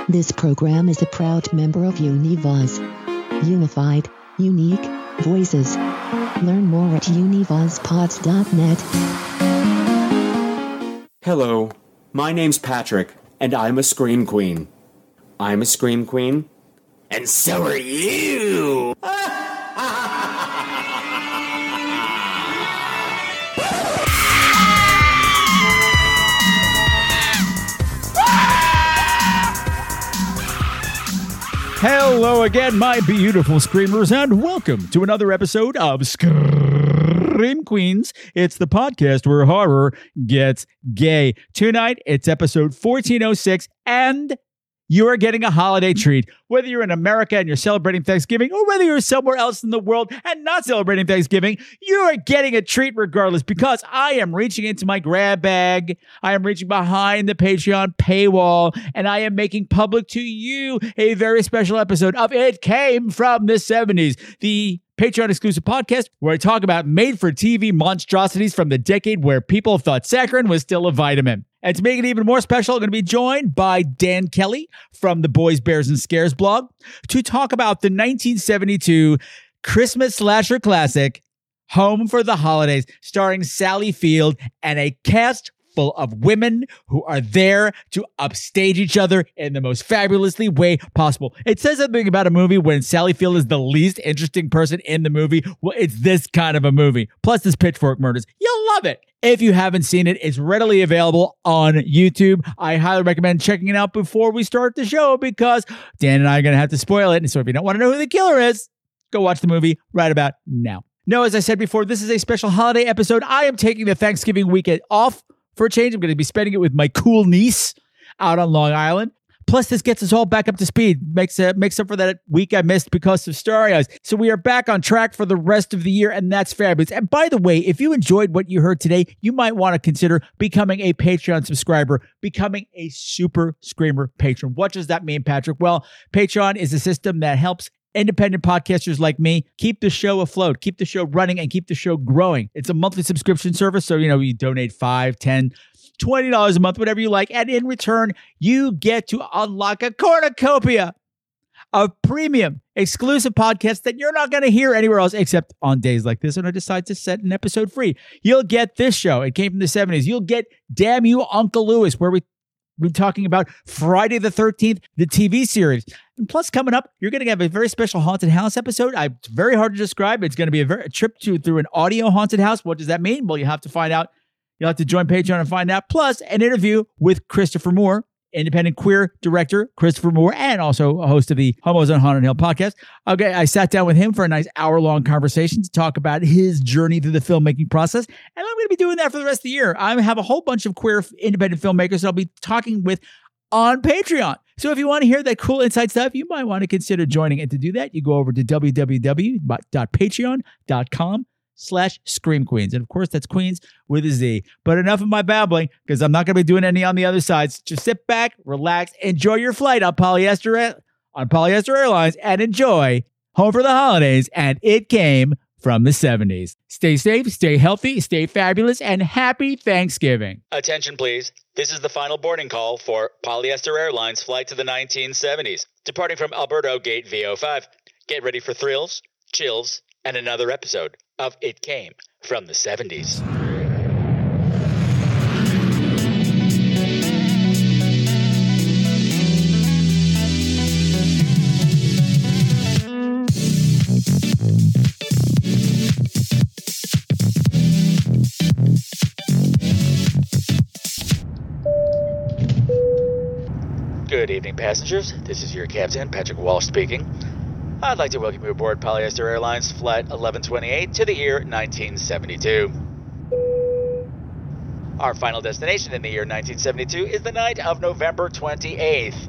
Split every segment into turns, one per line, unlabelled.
This program is a proud member of Univaz. Unified, unique, voices. Learn more at univazpods.net.
Hello, my name's Patrick, and I'm a Scream Queen. I'm a Scream Queen, and so are you!
Hello again, my beautiful screamers, and welcome to another episode of Scream Queens. It's the podcast where horror gets gay. Tonight, it's episode 1406, and you are getting a holiday treat. Whether you're in America and you're celebrating Thanksgiving, or whether you're somewhere else in the world and not celebrating Thanksgiving, you are getting a treat regardless, because I am reaching into my grab bag, I am reaching behind the Patreon paywall, and I am making public to you a very special episode of It Came From the 70s, the Patreon exclusive podcast where I talk about made-for-TV monstrosities from the decade where people thought saccharin was still a vitamin. And to make it even more special, I'm going to be joined by Dan Kelly from the Boys, Bears, and Scares blog to talk about the 1972 Christmas slasher classic, Home for the Holidays, starring Sally Field and a cast full of women who are there to upstage each other in the most fabulously way possible. It says something about a movie when Sally Field is the least interesting person in the movie. Well, it's this kind of a movie. Plus, this Pitchfork Murders. You'll love it. If you haven't seen it, it's readily available on YouTube. I highly recommend checking it out before we start the show, because Dan and I are going to have to spoil it. And so if you don't want to know who the killer is, go watch the movie right about now. No, as I said before, this is a special holiday episode. I am taking the Thanksgiving weekend off. For a change, I'm going to be spending it with my cool niece out on Long Island. Plus, this gets us all back up to speed. Makes up for that week I missed because of Starry Eyes. So we are back on track for the rest of the year, and that's fabulous. And by the way, if you enjoyed what you heard today, you might want to consider becoming a Patreon subscriber, becoming a Super Screamer patron. What does that mean, Patrick? Well, Patreon is a system that helps independent podcasters like me keep the show afloat, keep the show running, and keep the show growing. It's a monthly subscription service. So, you donate $5, $10, $20 a month, whatever you like. And in return, you get to unlock a cornucopia of premium exclusive podcasts that you're not going to hear anywhere else except on days like this when I decide to set an episode free. You'll get this show. It came from the 70s. You'll get Damn You, Uncle Lewis, where we're talking about Friday the 13th, the TV series. And plus, coming up, you're going to have a very special haunted house episode. It's very hard to describe. It's going to be a trip through an audio haunted house. What does that mean? Well, you have to find out. You'll have to join Patreon and find out. Plus, an interview with Christopher Moore, independent queer director Christopher Moore, and also a host of the Homos on Haunted Hill podcast. Okay, I sat down with him for a nice hour-long conversation to talk about his journey through the filmmaking process, and I'm going to be doing that for the rest of the year. I have a whole bunch of queer independent filmmakers I'll be talking with on Patreon. So if you want to hear that cool inside stuff, you might want to consider joining. And to do that, you go over to www.patreon.com/Scream Queens. And of course, that's Queens with a Z. But enough of my babbling, because I'm not going to be doing any on the other sides. Just sit back, relax, enjoy your flight on Polyester Airlines, and enjoy Home for the Holidays. And It Came From the 70s. Stay safe, stay healthy, stay fabulous, and happy Thanksgiving.
Attention, please. This is the final boarding call for Polyester Airlines flight to the 1970s, departing from Alberto Gate VO5. Get ready for thrills, chills, and another episode of It Came From the 70s. Good evening, passengers. This is your captain, Patrick Walsh speaking. I'd like to welcome you aboard Polyester Airlines Flight 1128 to the year 1972. Our final destination in the year 1972 is the night of November 28th.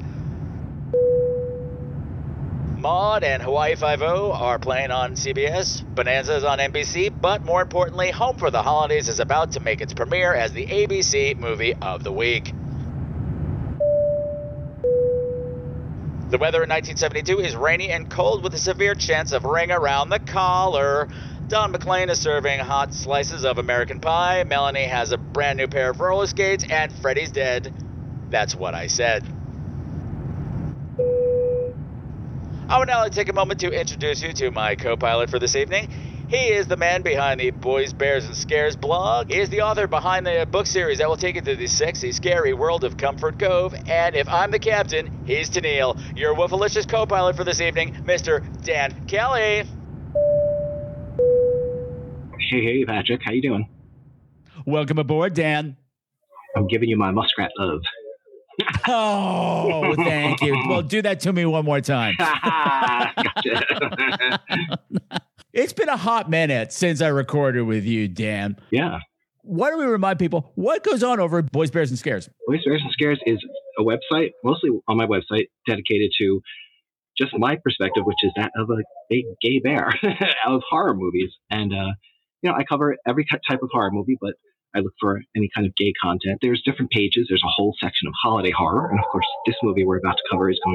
Maude and Hawaii Five-0 are playing on CBS, Bonanza is on NBC, but more importantly, Home for the Holidays is about to make its premiere as the ABC Movie of the Week. The weather in 1972 is rainy and cold with a severe chance of ring around the collar. Don McLean is serving hot slices of American pie. Melanie has a brand new pair of roller skates, and Freddy's dead. That's what I said. I would now like to take a moment to introduce you to my co-pilot for this evening. He is the man behind the Boys, Bears, and Scares blog. He is the author behind the book series that will take you to the sexy, scary world of Comfort Cove. And if I'm the captain, he's Tennille, your Wolfalicious co-pilot for this evening, Mr. Dan Kelly.
Hey, Patrick. How you doing?
Welcome aboard, Dan.
I'm giving you my muskrat love.
Oh, thank you. Well, do that to me one more time.
Gotcha.
It's been a hot minute since I recorded with you, Dan.
Yeah.
Why don't we remind people what goes on over at Boys, Bears, and Scares?
Boys, Bears, and Scares is a website, mostly on my website, dedicated to just my perspective, which is that of a big gay bear of horror movies. And, I cover every type of horror movie, but I look for any kind of gay content. There's different pages. There's a whole section of holiday horror. And of course, this movie we're about to cover is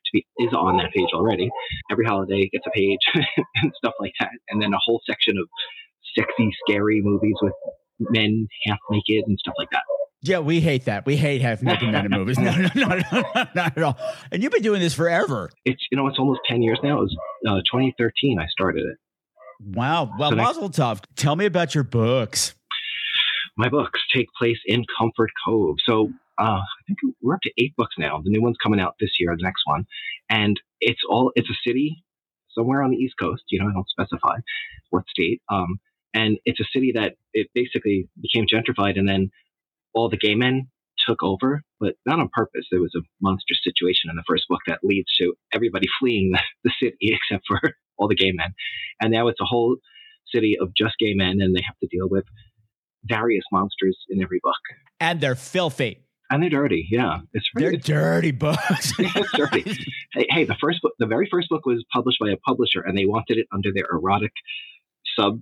on that page already. Every holiday gets a page and stuff like that. And then a whole section of sexy, scary movies with men half naked and stuff like that.
Yeah, we hate that. We hate half naked men in movies. No, not at all. And you've been doing this forever.
It's almost 10 years now. It was 2013 I started it.
Wow. Well, Mazel Tov. Tell me about your books.
My books take place in Comfort Cove. So I think we're up to 8 books now. The new one's coming out this year, the next one. And it's a city somewhere on the East Coast. I don't specify what state. And it's a city that it basically became gentrified, and then all the gay men took over, but not on purpose. There was a monstrous situation in the first book that leads to everybody fleeing the city except for all the gay men. And now it's a whole city of just gay men, and they have to deal with various monsters in every book.
And they're filthy.
And they're dirty, yeah.
They're dirty books.
It's dirty. Hey, the very first book was published by a publisher, and they wanted it under their erotic sub.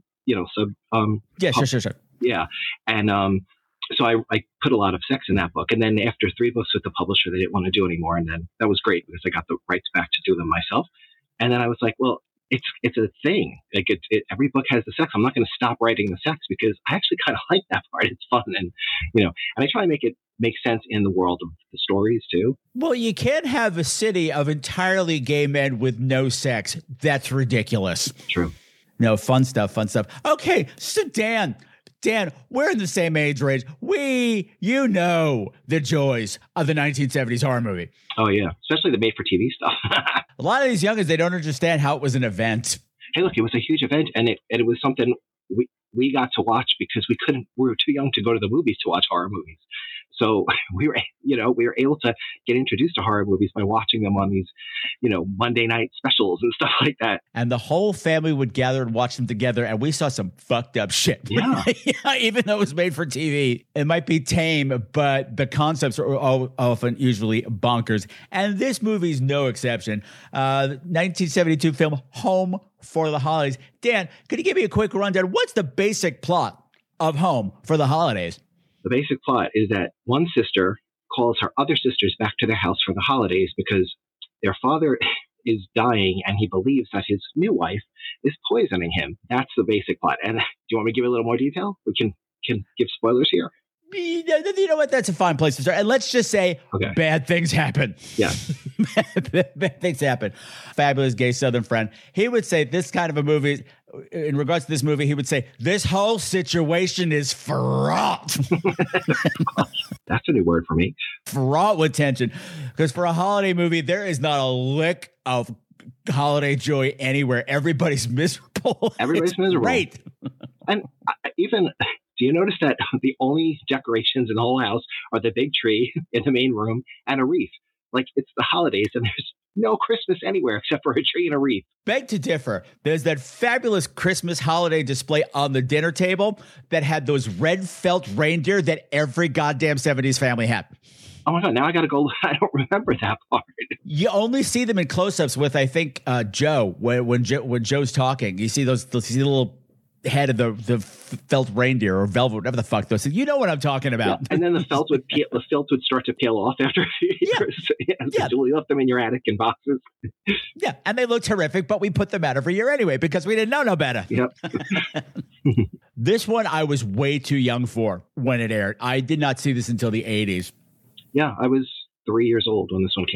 Yeah, sure.
Yeah, and so I put a lot of sex in that book, and then after 3 books with the publisher, they didn't want to do anymore, and then that was great because I got the rights back to do them myself. And then I was like, well, it's a thing. Like every book has the sex. I'm not going to stop writing the sex because I actually kind of like that part. It's fun, and and I try to make it make sense in the world of the stories too.
Well, you can't have a city of entirely gay men with no sex. That's ridiculous.
True.
No, fun stuff. Okay, so Dan, we're in the same age range. You know the joys of the 1970s horror movie.
Oh, yeah. Especially the made-for-TV stuff.
A lot of these youngins, they don't understand how it was an event.
Hey, look, it was a huge event, and it was something we got to watch because we were too young to go to the movies to watch horror movies. So we were able to get introduced to horror movies by watching them on these, Monday night specials and stuff like that.
And the whole family would gather and watch them together. And we saw some fucked up shit.
Yeah.
Even though it was made for TV, it might be tame, but the concepts are often usually bonkers. And this movie's no exception. 1972 film Home for the Holidays. Dan, could you give me a quick rundown? What's the basic plot of Home for the Holidays?
The basic plot is that one sister calls her other sisters back to their house for the holidays because their father is dying and he believes that his new wife is poisoning him. That's the basic plot. And do you want me to give a little more detail? We can give spoilers here.
You know what? That's a fine place to start. And let's just say bad things happen.
Yeah.
Bad things happen. Fabulous gay Southern friend. He would say this kind of a movie, in regards to this movie, he would say, this whole situation is fraught.
That's a new word for me.
Fraught with tension. Because for a holiday movie, there is not a lick of holiday joy anywhere. Everybody's miserable.
Everybody's miserable.
Right.
And do you notice that the only decorations in the whole house are the big tree in the main room and a wreath? Like, it's the holidays and there's no Christmas anywhere except for a tree and a wreath.
Beg to differ. There's that fabulous Christmas holiday display on the dinner table that had those red felt reindeer that every goddamn 70s family had.
Oh my God, now I got to go. I don't remember that part.
You only see them in close-ups with, I think, Joe. When Joe's talking, you see the little head of the felt reindeer or velvet, whatever the fuck those. You know what I'm talking about.
Yeah. And then the felt would start to peel off after a few years. Yeah. So we left them in your attic in boxes.
Yeah, and they look terrific, but we put them out every year anyway because we didn't know no better.
Yep.
This one I was way too young for when it aired. I did not see this until the 80s.
Yeah, I was 3 years old when this one came out.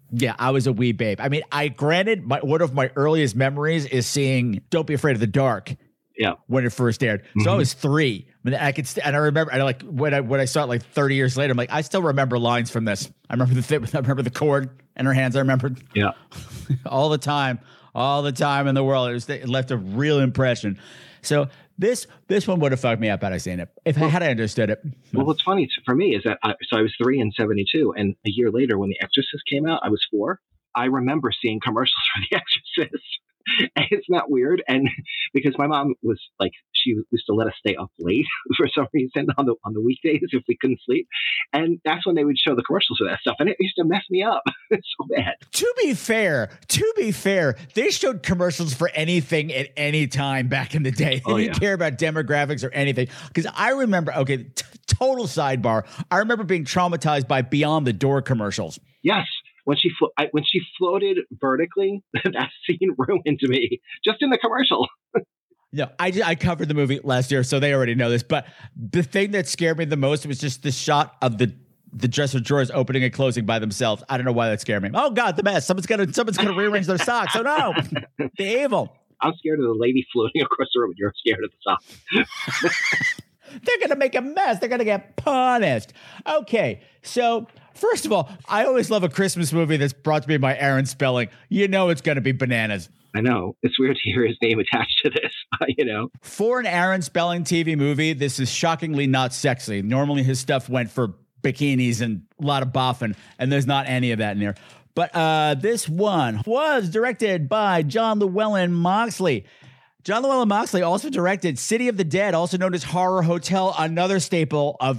Yeah, I was a wee babe. I mean, one of my earliest memories is seeing Don't Be Afraid of the Dark.
Yeah.
When it first aired. So I was 3. I mean, and I remember, when I saw it like 30 years later, I'm like, I still remember lines from this. I remember the cord in her hands. I remembered.
Yeah.
all the time in the world. It left a real impression. So this one would have fucked me up had I seen it. Had I understood it.
Well, what's funny for me is that I was 3 in 1972, and a year later when The Exorcist came out, I was 4. I remember seeing commercials for The Exorcist. And it's not weird, and because my mom was like, she used to let us stay up late for some reason on the weekdays if we couldn't sleep, and that's when they would show the commercials for that stuff, and it used to mess me up. It's so bad.
To be fair, they showed commercials for anything at any time back in the day. They didn't care about demographics or anything. Because I remember, total sidebar, I remember being traumatized by Beyond the Door commercials.
Yes. When she floated vertically, that scene ruined me just in the commercial.
No, I covered the movie last year, so they already know this. But the thing that scared me the most was just the shot of the dresser drawers opening and closing by themselves. I don't know why that scared me. Oh God, the mess! Someone's gonna rearrange their socks. Oh no, the evil.
I'm scared of the lady floating across the room. You're scared of the socks.
They're going to make a mess. They're going to get punished. Okay, so first of all, I always love a Christmas movie that's brought to me by Aaron Spelling. You know it's going to be bananas.
I know. It's weird to hear his name attached to this, For
an Aaron Spelling TV movie, this is shockingly not sexy. Normally his stuff went for bikinis and a lot of boffing, and there's not any of that in there. But this one was directed by John Llewellyn Moxley. John Llewellyn Moxley also directed City of the Dead, also known as Horror Hotel, another staple of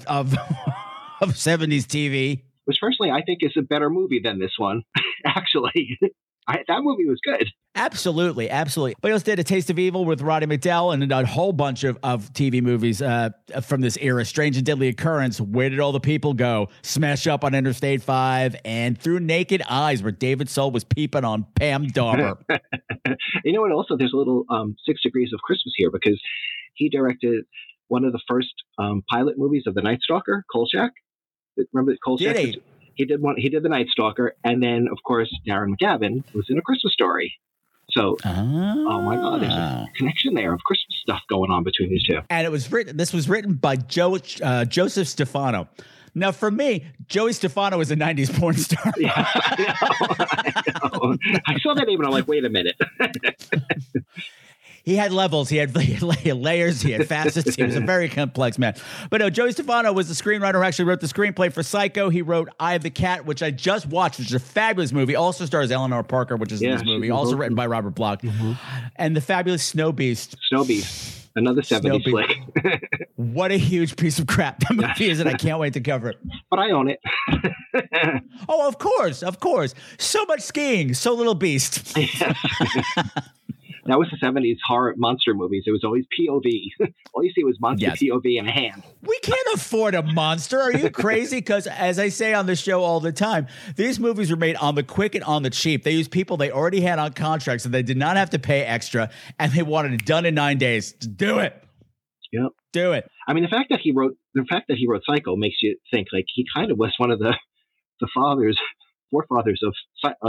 70s TV.
Which personally I think is a better movie than this one, actually. That movie was good.
Absolutely. But he also did A Taste of Evil with Roddy McDowall and a whole bunch of TV movies from this era. Strange and Deadly Occurrence, Where Did All the People Go?, Smash Up on Interstate 5, and Through Naked Eyes, where David Soul was peeping on Pam Dauber.
You know what? Also, there's a little 6 Degrees of Christmas here because he directed one of the first pilot movies of The Night Stalker, Kolchak. Remember Kolchak?
Did he?
He did The Night Stalker, and then of course Darren McGavin was in A Christmas Story. So, oh my God, there's a connection there of Christmas stuff going on between these two.
And this was written by Joseph Stefano. Now, for me, Joey Stefano is a 90s porn star.
Yeah, I know. I saw that name and I'm like, wait a minute.
He had levels, he had layers, he had facets. He was a very complex man. But no, Joey Stefano was the screenwriter who actually wrote the screenplay for Psycho. He wrote Eye of the Cat, which I just watched, which is a fabulous movie. Also stars Eleanor Parker, which is in this movie. Also written by Robert Bloch. Mm-hmm. And the fabulous Snow Beast.
Another 70s flick.
What a huge piece of crap that movie is, and I can't wait to cover it.
But I own it.
Oh, of course. So much skiing, so little beast.
That was the 70s horror monster movies. It was always POV. All you see was monster POV and a hand.
We can't afford a monster. Are you crazy? Because as I say on the show all the time, these movies were made on the quick and on the cheap. They used people they already had on contracts, so they did not have to pay extra, and they wanted it done in 9 days. Just do it.
Yep.
Do it.
I mean, the fact that he wrote Psycho makes you think like he kind of was one of the forefathers of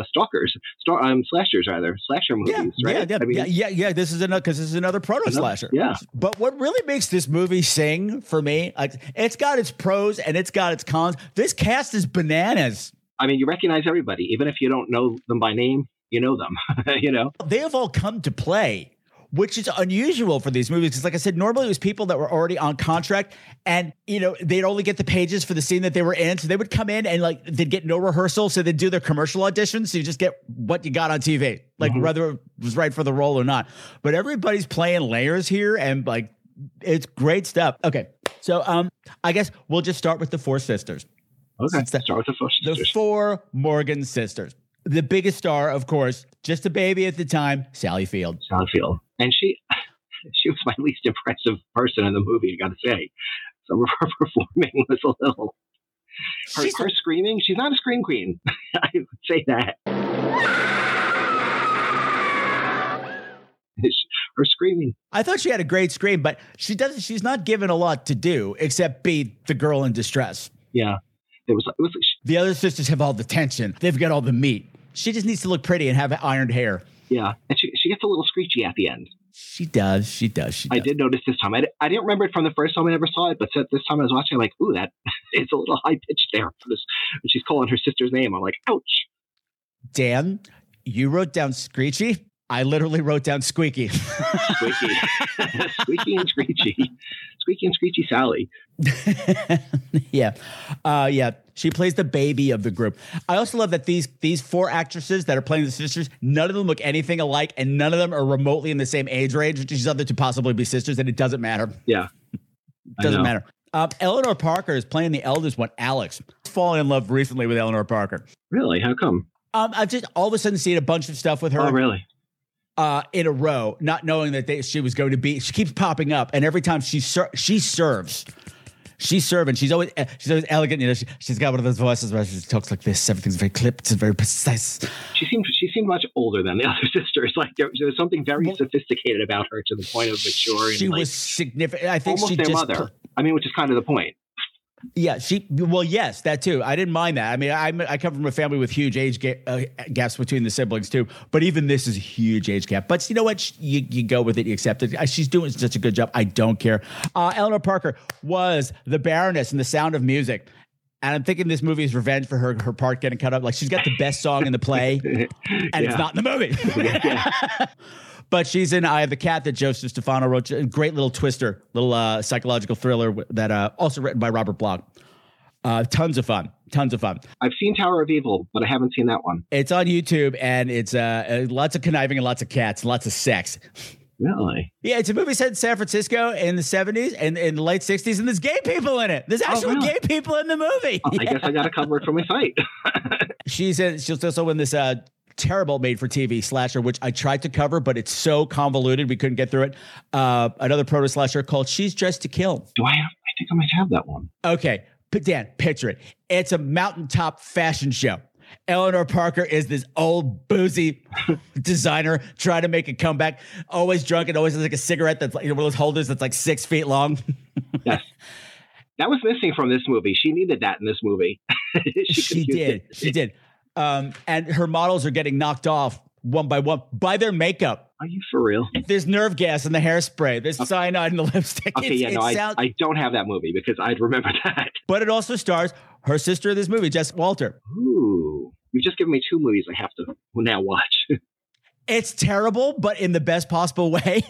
slasher movies, right?
Yeah. This is another proto slasher.
Yeah.
But what really makes this movie sing for me, it's got its pros and it's got its cons. This cast is bananas.
I mean, you recognize everybody, even if you don't know them by name. You know them.
They have all come to play, which is unusual for these movies. Because like I said, normally it was people that were already on contract and, they'd only get the pages for the scene that they were in. So they would come in and they'd get no rehearsal. So they'd do their commercial auditions. So you just get what you got on TV, whether it was right for the role or not. But everybody's playing layers here and it's great stuff. Okay. So I guess we'll just start with the four sisters.
Okay. Start with the four sisters.
The four Morgan sisters. The biggest star, of course, just a baby at the time, Sally Field.
And she was my least impressive person in the movie, I got to say. Some of her performing was a little... Her screaming, she's not a scream queen. I would say that. Her screaming.
I thought she had a great scream, but she's not given a lot to do except be the girl in distress.
Yeah.
The other sisters have all the tension. They've got all the meat. She just needs to look pretty and have ironed hair.
Yeah, and she gets a little screechy at the end.
She does.
I did notice this time. I didn't remember it from the first time I ever saw it, but this time I was watching, I'm like, ooh, that it's a little high pitched there. When she's calling her sister's name, I'm like, ouch.
Dan, you wrote down screechy. I literally wrote down squeaky.
Squeaky. Squeaky and screechy. Squeaky and screechy Sally.
Yeah. Yeah. She plays the baby of the group. I also love that these four actresses that are playing the sisters, none of them look anything alike, and none of them are remotely in the same age range, which is other to possibly be sisters, and it doesn't matter.
Yeah.
Doesn't matter. Eleanor Parker is playing the eldest one, Alex. Fallen in love recently with Eleanor Parker.
Really? How come?
I've just all of a sudden seen a bunch of stuff with her.
Oh, really?
In a row, not knowing that she was going to be. She keeps popping up, and every time she serves. She's serving. She's always elegant. You know, she's got one of those voices where she talks like this. Everything's very clipped and very precise.
She seemed much older than the other sisters. Like there was something very sophisticated about her to the point of mature.
She
and
was significant. I think
almost
she
their
just
mother. I mean, which is kind of the point.
Yeah, yes, that too. I didn't mind that. I mean, I come from a family with huge age gaps between the siblings too. But even this is a huge age gap. But you know what? You go with it. You accept it. She's doing such a good job. I don't care. Eleanor Parker was the Baroness in The Sound of Music. And I'm thinking this movie is revenge for her part getting cut up. Like, she's got the best song in the play, and it's not in the movie. But she's in Eye of the Cat that Joseph Stefano wrote. A great little twister, little psychological thriller that also written by Robert Bloch. Tons of fun.
I've seen Tower of Evil, but I haven't seen that one.
It's on YouTube, and it's lots of conniving and lots of cats, lots of sex.
Really?
Yeah, it's a movie set in San Francisco in the 70s and in the late 60s, and there's gay people in it. There's actually gay people in the movie.
I guess I got to cover it from my site.
She's also in this terrible made-for-TV slasher, which I tried to cover, but it's so convoluted we couldn't get through it. Another proto-slasher called She's Dressed to Kill.
I think I might have that one.
Okay, Dan, picture it. It's a mountaintop fashion show. Eleanor Parker is this old boozy designer trying to make a comeback, always drunk and always has like a cigarette that's like, one of those holders that's like 6 feet long.
Yes. That was missing from this movie. She needed that in this movie.
She did. And her models are getting knocked off one by one by their makeup.
Are you for real?
There's nerve gas in the hairspray. There's cyanide in the lipstick.
Okay, I don't have that movie because I'd remember that.
But it also stars her sister in this movie, Jessica Walter.
Ooh. You've just given me 2 movies I have to now watch.
It's terrible, but in the best possible way.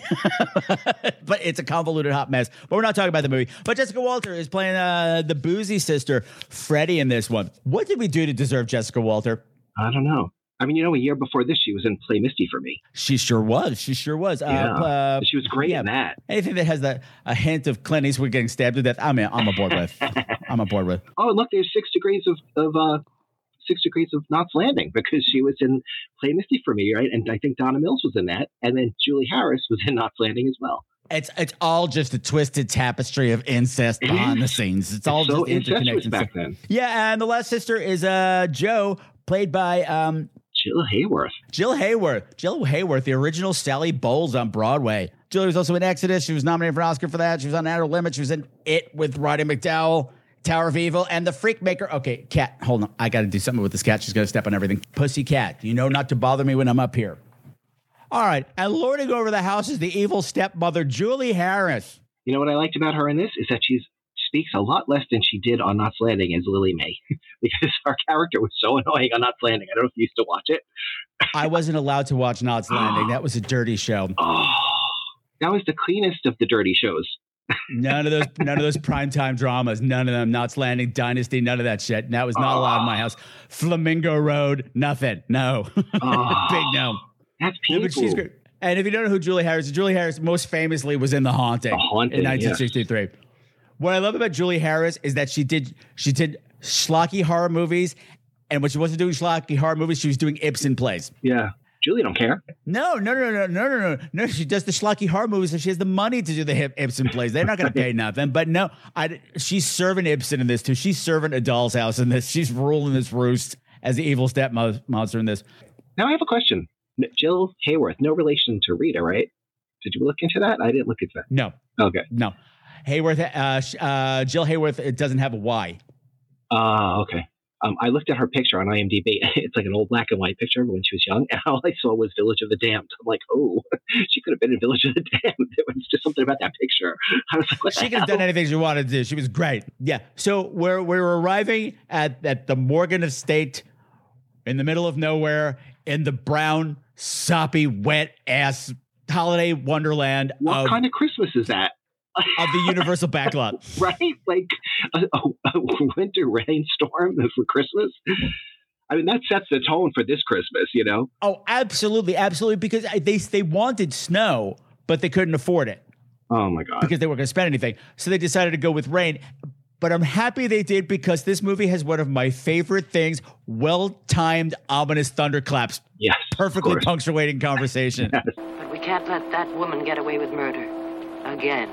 But it's a convoluted hot mess. But we're not talking about the movie. But Jessica Walter is playing the boozy sister, Freddie, in this one. What did we do to deserve Jessica Walter?
I don't know. I mean, a year before this, she was in Play Misty for me.
She sure was.
She was great in that.
Anything that has a hint of Clint Eastwood getting stabbed to death, I'm aboard with. I'm aboard with.
Oh, look, there's 6 degrees of 6 Degrees of Knots Landing because she was in Play Misty for me, right? And I think Donna Mills was in that. And then Julie Harris was in Knots Landing as well.
It's all just a twisted tapestry of incest behind the scenes. It's all
so
just interconnected
back then.
Yeah, and the last sister is Jo, played by
Jill Hayworth.
Jill Hayworth, the original Sally Bowles on Broadway. Jill was also in Exodus. She was nominated for an Oscar for that. She was on Outer Limits. She was in It with Roddy McDowell, Tower of Evil, and The Freak Maker. Okay, cat, hold on. I got to do something with this cat. She's going to step on everything. Pussy cat, you know not to bother me when I'm up here. All right, and lording over the house is the evil stepmother, Julie Harris.
You know what I liked about her in this is that she speaks a lot less than she did on Knots Landing as Lily May, because our character was so annoying on Knots Landing. I don't know if you used to watch it.
I wasn't allowed to watch Knots Landing. That was a dirty show.
Oh, that was the cleanest of the dirty shows.
None of those primetime dramas. None of them. Knots Landing, Dynasty, none of that shit. That was not allowed in my house. Flamingo Road, nothing. No. Big no.
That's painful.
But she's great. And if you don't know who Julie Harris most famously was in The Haunting, in 1963. Yes. What I love about Julie Harris is that she did schlocky horror movies, and when she wasn't doing schlocky horror movies, she was doing Ibsen plays.
Yeah. Julie don't care.
No. She does the schlocky horror movies, and she has the money to do the Ibsen plays. They're not going to pay nothing. But no, she's serving Ibsen in this too. She's serving A Doll's House in this. She's ruling this roost as the evil step monster in this.
Now I have a question. Jill Hayworth, no relation to Rita, right? Did you look into that? I didn't look into that.
No.
Okay.
No. Jill Hayworth, it doesn't have a Y.
Okay. I looked at her picture on IMDb. It's like an old black and white picture of when she was young, and all I saw was Village of the Damned. I'm like, oh, she could have been in Village of the Damned. It was just something about that picture. I was like, what the
She could have done anything she wanted to do. She was great. Yeah. So we're arriving at the Morgan estate in the middle of nowhere in the brown, soppy, wet ass holiday wonderland.
What kind of Christmas is that?
Of the Universal backlot.
Right? Like a winter rainstorm for Christmas. I mean, that sets the tone for this Christmas, you know?
Oh, absolutely. Absolutely. Because they wanted snow, but they couldn't afford it.
Oh, my God.
Because they weren't going to spend anything. So they decided to go with rain. But I'm happy they did because this movie has one of my favorite things, well-timed, ominous thunderclaps.
Yes.
Perfectly punctuating conversation.
Yes.
But we can't let that woman get away with murder. Again.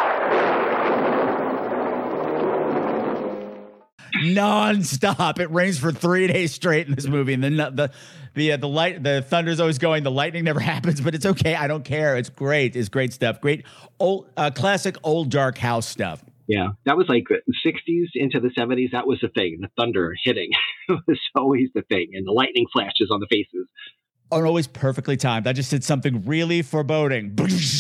Non-stop. It rains for 3 days straight in this movie. And then the thunder's always going. The lightning never happens, but it's okay. I don't care. It's great. It's great stuff. Great old, classic old dark house stuff.
Yeah, that was like the 60s into the 70s. That was the thing. The thunder hitting was always the thing. And the lightning flashes on the faces.
Oh, always perfectly timed. I just said something really foreboding.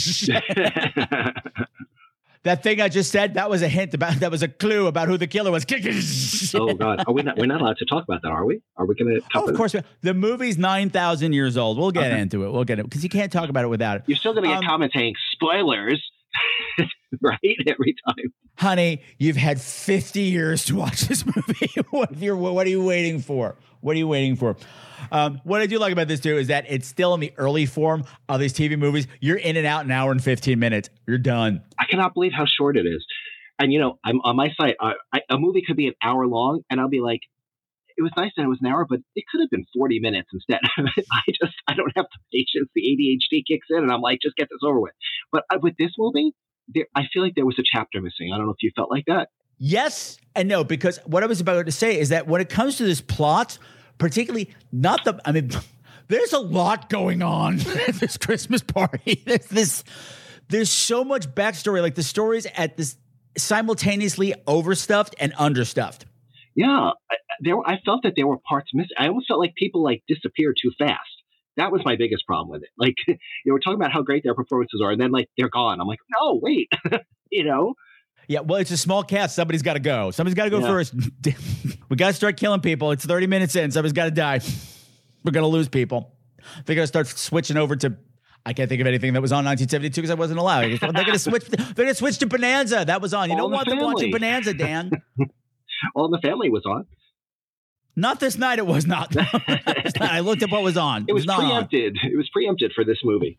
That thing I just said, that was a hint that was a clue about who the killer was.
Oh, God. We're not allowed to talk about that, are we? Are we going to?
Oh, of course. The movie's 9,000 years old. We'll get into it. We'll get it because you can't talk about it without it.
You're still going to get comments saying spoilers, right? Every time.
Honey, you've had 50 years to watch this movie. What are you waiting for? What are you waiting for? What I do like about this, too, is that it's still in the early form of these TV movies. You're in and out an hour and 15 minutes. You're done.
I cannot believe how short it is. And, you know, I'm on my site. A movie could be an hour long, and I'll be like, it was nice that it was an hour, but it could have been 40 minutes instead. I don't have the patience. The ADHD kicks in, and I'm like, just get this over with. But with this movie, I feel like there was a chapter missing. I don't know if you felt like that.
Yes and no, because what I was about to say is that when it comes to this plot, particularly there's a lot going on at this Christmas party. There's so much backstory. Like the stories at this simultaneously overstuffed and understuffed.
Yeah, I felt that there were parts missing. I almost felt like people disappeared too fast. That was my biggest problem with it. Like, we're talking about how great their performances are, and then they're gone. I'm like, no, wait, you know.
Yeah, well, it's a small cast. Somebody's got to go. Somebody's got to go first. We got to start killing people. It's 30 minutes in. Somebody's got to die. We're going to lose people. They're going to start switching over to, I can't think of anything that was on 1972 because I wasn't allowed. They're going to switch. They're going to switch to Bonanza. That was on. You don't want them watching Bonanza, Dan.
All in the Family was on.
Not this night. It was not. I looked up what was on.
It was
not
preempted.
On.
It was preempted for this movie.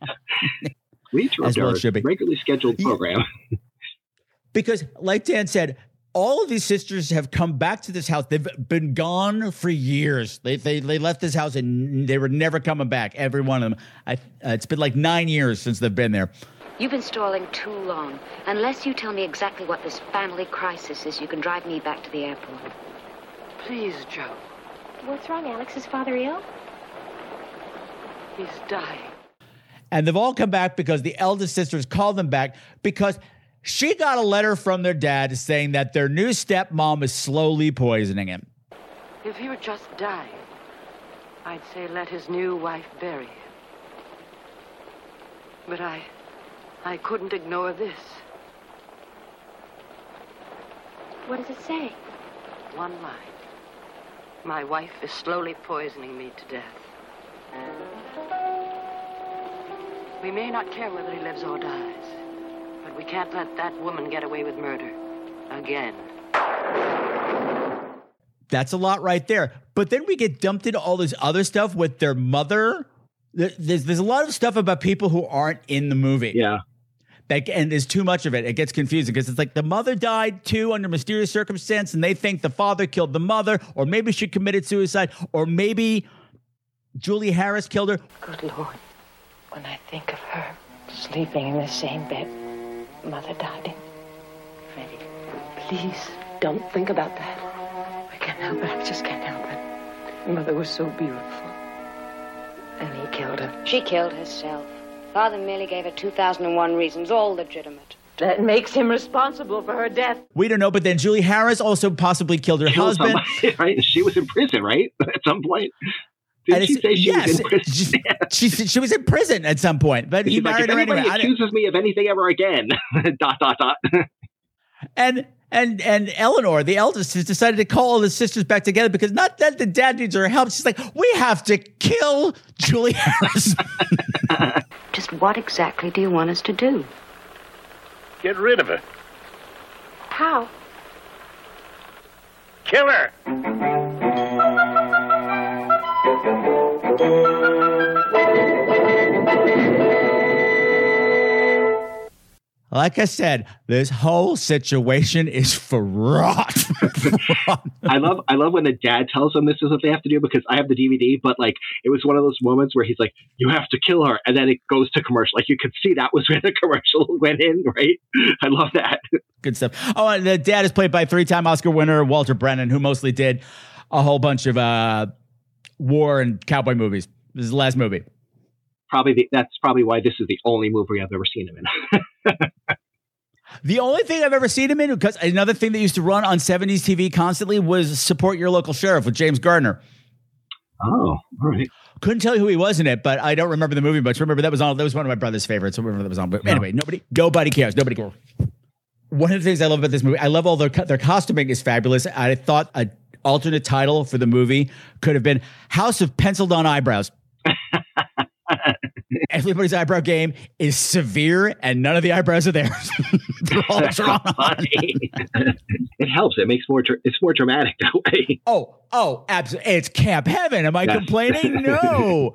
We interrupt our regularly scheduled program.
Because, like Dan said, all of these sisters have come back to this house. They've been gone for years. They left this house and they were never coming back. Every one of them. It's been like 9 years since they've been there.
You've been stalling too long. Unless you tell me exactly what this family crisis is, you can drive me back to the airport.
Please, Joe.
What's wrong, Alex? Is Father ill?
He's dying.
And they've all come back because the eldest sisters called them back because she got a letter from their dad saying that their new stepmom is slowly poisoning him.
If he were just dying, I'd say let his new wife bury him. But I couldn't ignore this.
What does it say?
One line. My wife is slowly poisoning me to death. We may not care whether he lives or dies, but we can't let that woman get away with murder. Again.
That's a lot right there. But then we get dumped into all this other stuff with their mother. There's a lot of stuff about people who aren't in the movie.
Yeah.
And there's too much of it. It gets confusing because it's like the mother died too under mysterious circumstance, and they think the father killed the mother, or maybe she committed suicide, or maybe Julie Harris killed her.
Good Lord, when I think of her sleeping in the same bed Mother died in. Freddie, please don't think about that. I can't help it. I just can't help it. Mother was so beautiful. And he killed her.
She killed herself. Father merely gave her 2001 reasons, all legitimate.
That makes him responsible for her death.
We don't know, but then Julie Harris also possibly killed her husband.
Somebody, right? She was in prison, right? At some point. Didn't she say she was in prison?
She was in prison at some point, but he married her anyway.
If anybody accuses me of anything ever again, ...
And Eleanor, the eldest, has decided to call all the sisters back together because not that the dad needs her help. She's like, we have to kill Julie Harris.
Just what exactly do you want us to do?
Get rid of her.
How?
Kill her.
Like I said, this whole situation is fraught.
I love when the dad tells them this is what they have to do, because I have the DVD, but like it was one of those moments where he's like, you have to kill her, and then it goes to commercial. Like you could see that was where the commercial went in, right? I love that.
Good stuff. Oh, and the dad is played by 3-time Oscar winner Walter Brennan, who mostly did a whole bunch of war and cowboy movies. This is the last movie.
That's probably why this is the only movie I've ever seen him in.
The only thing I've ever seen him in, because another thing that used to run on 70s TV constantly was Support Your Local Sheriff with James Gardner.
Oh, all right.
Couldn't tell you who he was in it, but I don't remember the movie much. Remember that was one of my brother's favorites. I remember that was on. But anyway, nobody cares. Nobody cares. One of the things I love about this movie, I love all their costuming is fabulous. I thought an alternate title for the movie could have been House of Penciled On Eyebrows. Everybody's eyebrow game is severe, and none of the eyebrows are there. They're all drawn on.
It helps. It's more dramatic that way.
Oh, absolutely. It's Camp Heaven. Am I complaining? No.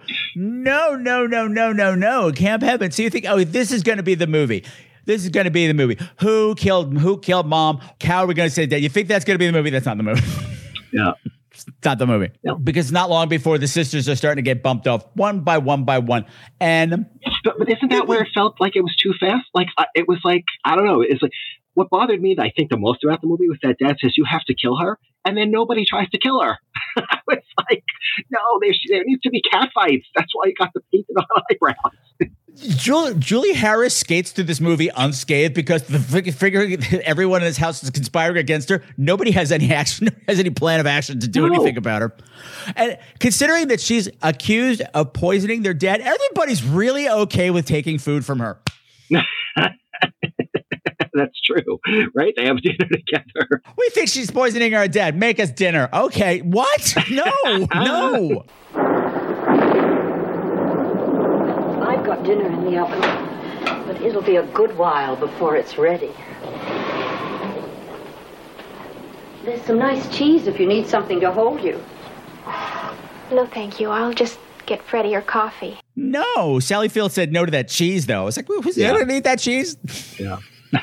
Camp Heaven. So you think, this is going to be the movie. This is going to be the movie. Who killed mom? How are we going to say that? You think that's going to be the movie? That's not the movie.
Yeah.
It's not the movie.
No.
Because not long before the sisters are starting to get bumped off one by one. And
but isn't that where it felt like it was too fast? Like it was like, I don't know. It's like what bothered me, I think, the most about the movie was that dad says you have to kill her, and then nobody tries to kill her. I was like, no, there needs to be cat fights. That's why you got the painted on eyebrows.
Julie Harris skates through this movie unscathed because the figuring everyone in his house is conspiring against her. Nobody has any action, has any plan of action to do anything about her. And considering that she's accused of poisoning their dad, everybody's really okay with taking food from her.
That's true, right? They have dinner together.
We think she's poisoning our dad. Make us dinner. Okay. What? No.
I've got dinner in the oven, but it'll be a good while before it's ready. There's some nice cheese if you need something to hold you.
No, thank you. I'll just get Freddie her coffee.
No. Sally Field said no to that cheese, though. It's like, who's going to eat that cheese?
Yeah.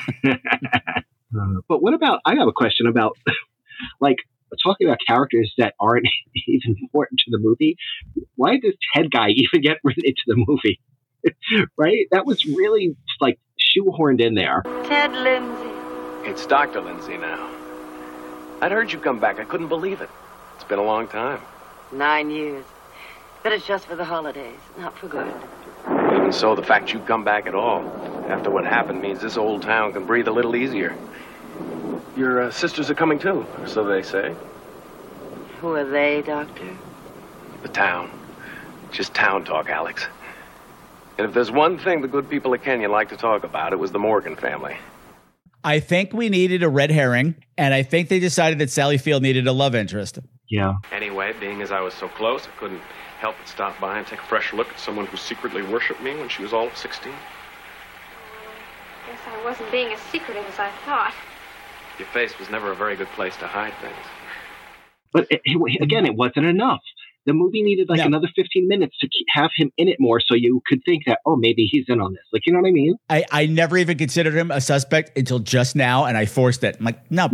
But what about, I have a question about, like, talking about characters that aren't even important to the movie. Why does Ted guy even get into the movie? Right? That was really, like, shoehorned in there.
Ted Lindsay.
It's Dr. Lindsay now. I'd heard you come back. I couldn't believe it. It's been a long time.
9 years. But it's just for the holidays, not for good.
Even so, the fact you come back at all after what happened means this old town can breathe a little easier. Your sisters are coming too, or so they say.
Who are they, Doctor?
The town. Just town talk, Alex. And if there's one thing the good people of Kenya like to talk about, it was the Morgan family.
I think we needed a red herring, and I think they decided that Sally Field needed a love interest.
Yeah.
Anyway, being as I was so close, I couldn't help but stop by and take a fresh look at someone who secretly worshipped me when she was all of 16.
Guess I wasn't being as secretive as I thought.
Your face was never a very good place to hide things.
But again, it wasn't enough. The movie needed another 15 minutes to have him in it more so you could think that, oh, maybe he's in on this. Like, you know what I mean?
I never even considered him a suspect until just now, and I forced it. I'm like, no.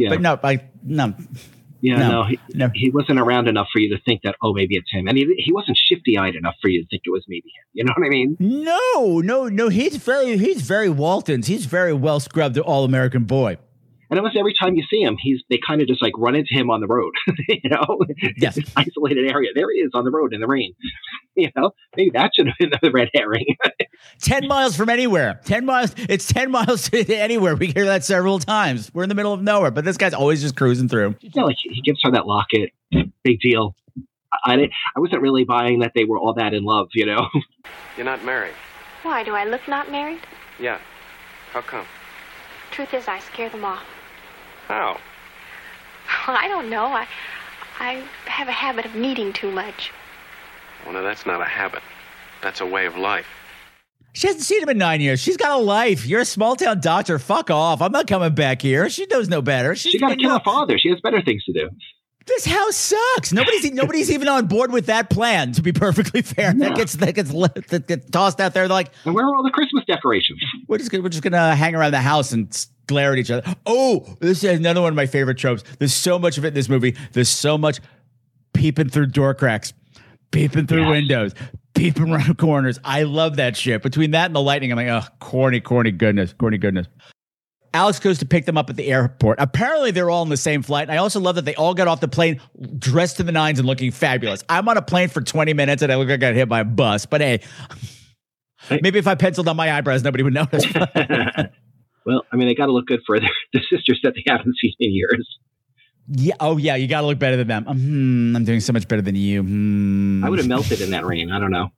Yeah, no, he wasn't around enough for you to think that, oh, maybe it's him. And he wasn't shifty-eyed enough for you to think it was maybe him. You know what I mean?
No. He's very Waltons. He's very well-scrubbed all-American boy.
And almost every time you see him, they kind of just like run into him on the road, you know?
Yes.
This isolated area. There he is on the road in the rain. You know, maybe that should have been the red herring.
10 miles from anywhere. 10 miles. It's 10 miles to anywhere. We hear that several times. We're in the middle of nowhere, but this guy's always just cruising through.
Yeah, like he gives her that locket. Big deal. I wasn't really buying that they were all that in love, you know?
You're not married.
Why, do I look not married?
Yeah. How come?
Truth is, I scare them off.
How?
Well, I don't know. I have a habit of needing too much.
Well, no, that's not a habit. That's a way of life.
She hasn't seen him in 9 years. She's got a life. You're a small town doctor. Fuck off. I'm not coming back here. She knows no better.
She got to kill her father. She has better things to do.
This house sucks. Nobody's even on board with that plan, to be perfectly fair.
Yeah.
That gets tossed out there. They're like,
and where are all the Christmas decorations?
We're just gonna hang around the house and glare at each other. Oh, this is another one of my favorite tropes. There's so much of it in this movie. There's so much peeping through door cracks, peeping through windows, peeping around corners. I love that shit. Between that and the lightning, I'm like, oh, corny goodness. Alex goes to pick them up at the airport. Apparently, they're all on the same flight. And I also love that they all got off the plane dressed to the nines and looking fabulous. I'm on a plane for 20 minutes and I look like I got hit by a bus. But hey, maybe if I penciled on my eyebrows, nobody would notice.
Well, I mean, they got to look good for the sisters that they haven't seen in years.
Yeah. Oh, yeah. You got to look better than them. I'm doing so much better than you.
I would have melted in that rain. I don't know.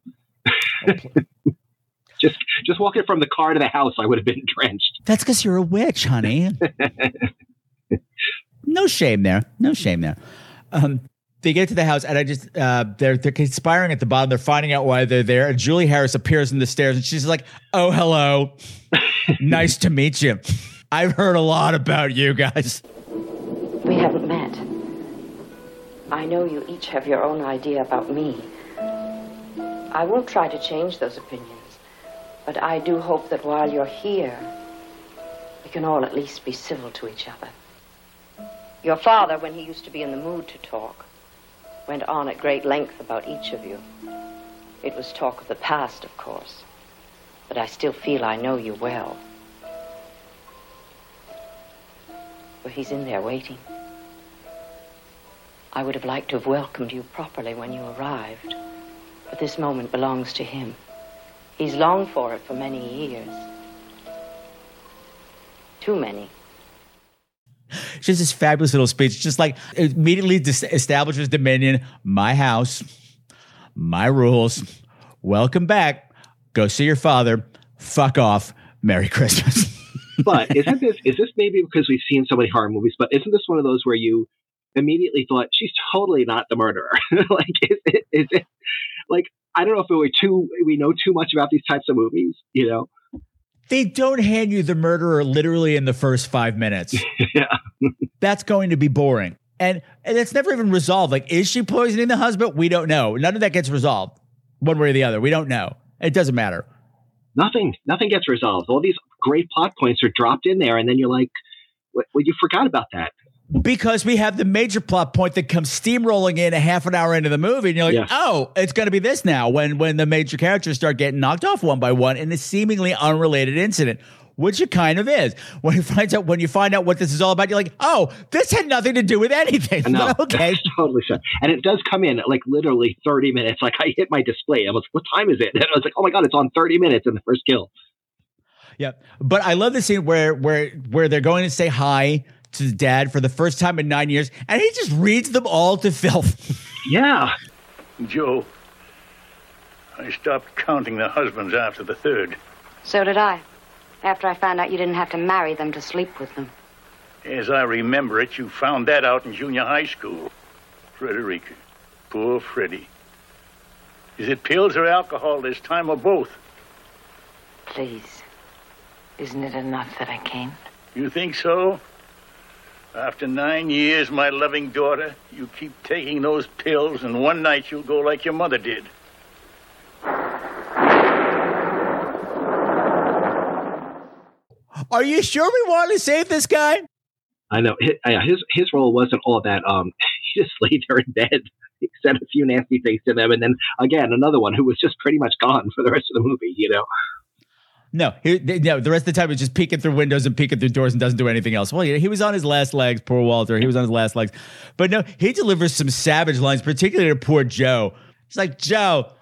Just walking from the car to the house, I would have been drenched.
That's because you're a witch, honey. No shame there. They get to the house, and I just they're conspiring at the bottom. They're finding out why they're there. And Julie Harris appears in the stairs, and she's like, "Oh, hello, nice to meet you. I've heard a lot about you guys."
We haven't met. I know you each have your own idea about me. I won't try to change those opinions. But I do hope that while you're here, we can all at least be civil to each other. Your father, when he used to be in the mood to talk, went on at great length about each of you. It was talk of the past, of course, but I still feel I know you well. Well, he's in there waiting. I would have liked to have welcomed you properly when you arrived, but this moment belongs to him. He's longed for it for many years. Too many.
She has this fabulous little speech. Just like immediately establishes dominion. My house, my rules. Welcome back. Go see your father. Fuck off. Merry Christmas.
But is this maybe because we've seen so many horror movies, but isn't this one of those where you immediately thought she's totally not the murderer? Like, is it like, I don't know if we know too much about these types of movies, you know?
They don't hand you the murderer literally in the first 5 minutes.
Yeah.
That's going to be boring. And it's never even resolved. Like, is she poisoning the husband? We don't know. None of that gets resolved one way or the other. We don't know. It doesn't matter.
Nothing gets resolved. All these great plot points are dropped in there. And then you're like, well, you forgot about that.
Because we have the major plot point that comes steamrolling in a half an hour into the movie, and you're like, oh, it's going to be this now when the major characters start getting knocked off one by one in a seemingly unrelated incident, which it kind of is. When you find out what this is all about, you're like, oh, this had nothing to do with anything.
No,
okay.
Totally so. And it does come in at like literally 30 minutes. Like, I hit my display. I was like, what time is it? And I was like, oh my God, it's on 30 minutes in the first kill.
Yeah. But I love the scene where they're going to say hi to his dad for the first time in 9 years, and he just reads them all to filth.
Yeah.
Joe, I stopped counting the husbands after the third.
So did I. After I found out you didn't have to marry them to sleep with them.
As I remember it, you found that out in junior high school. Frederica. Poor Freddie. Is it pills or alcohol this time, or both?
Please. Isn't it enough that I came?
You think so? After 9 years, my loving daughter, you keep taking those pills, and one night you'll go like your mother did.
Are you sure we want to save this guy?
I know. His role wasn't all that. He just laid there in bed. He said a few nasty things to them, and then, again, another one who was just pretty much gone for the rest of the movie, you know?
No, the rest of the time he's just peeking through windows and peeking through doors and doesn't do anything else. Well, he was on his last legs, poor Walter. He was on his last legs. But no, he delivers some savage lines, particularly to poor Joe. He's like, Joe,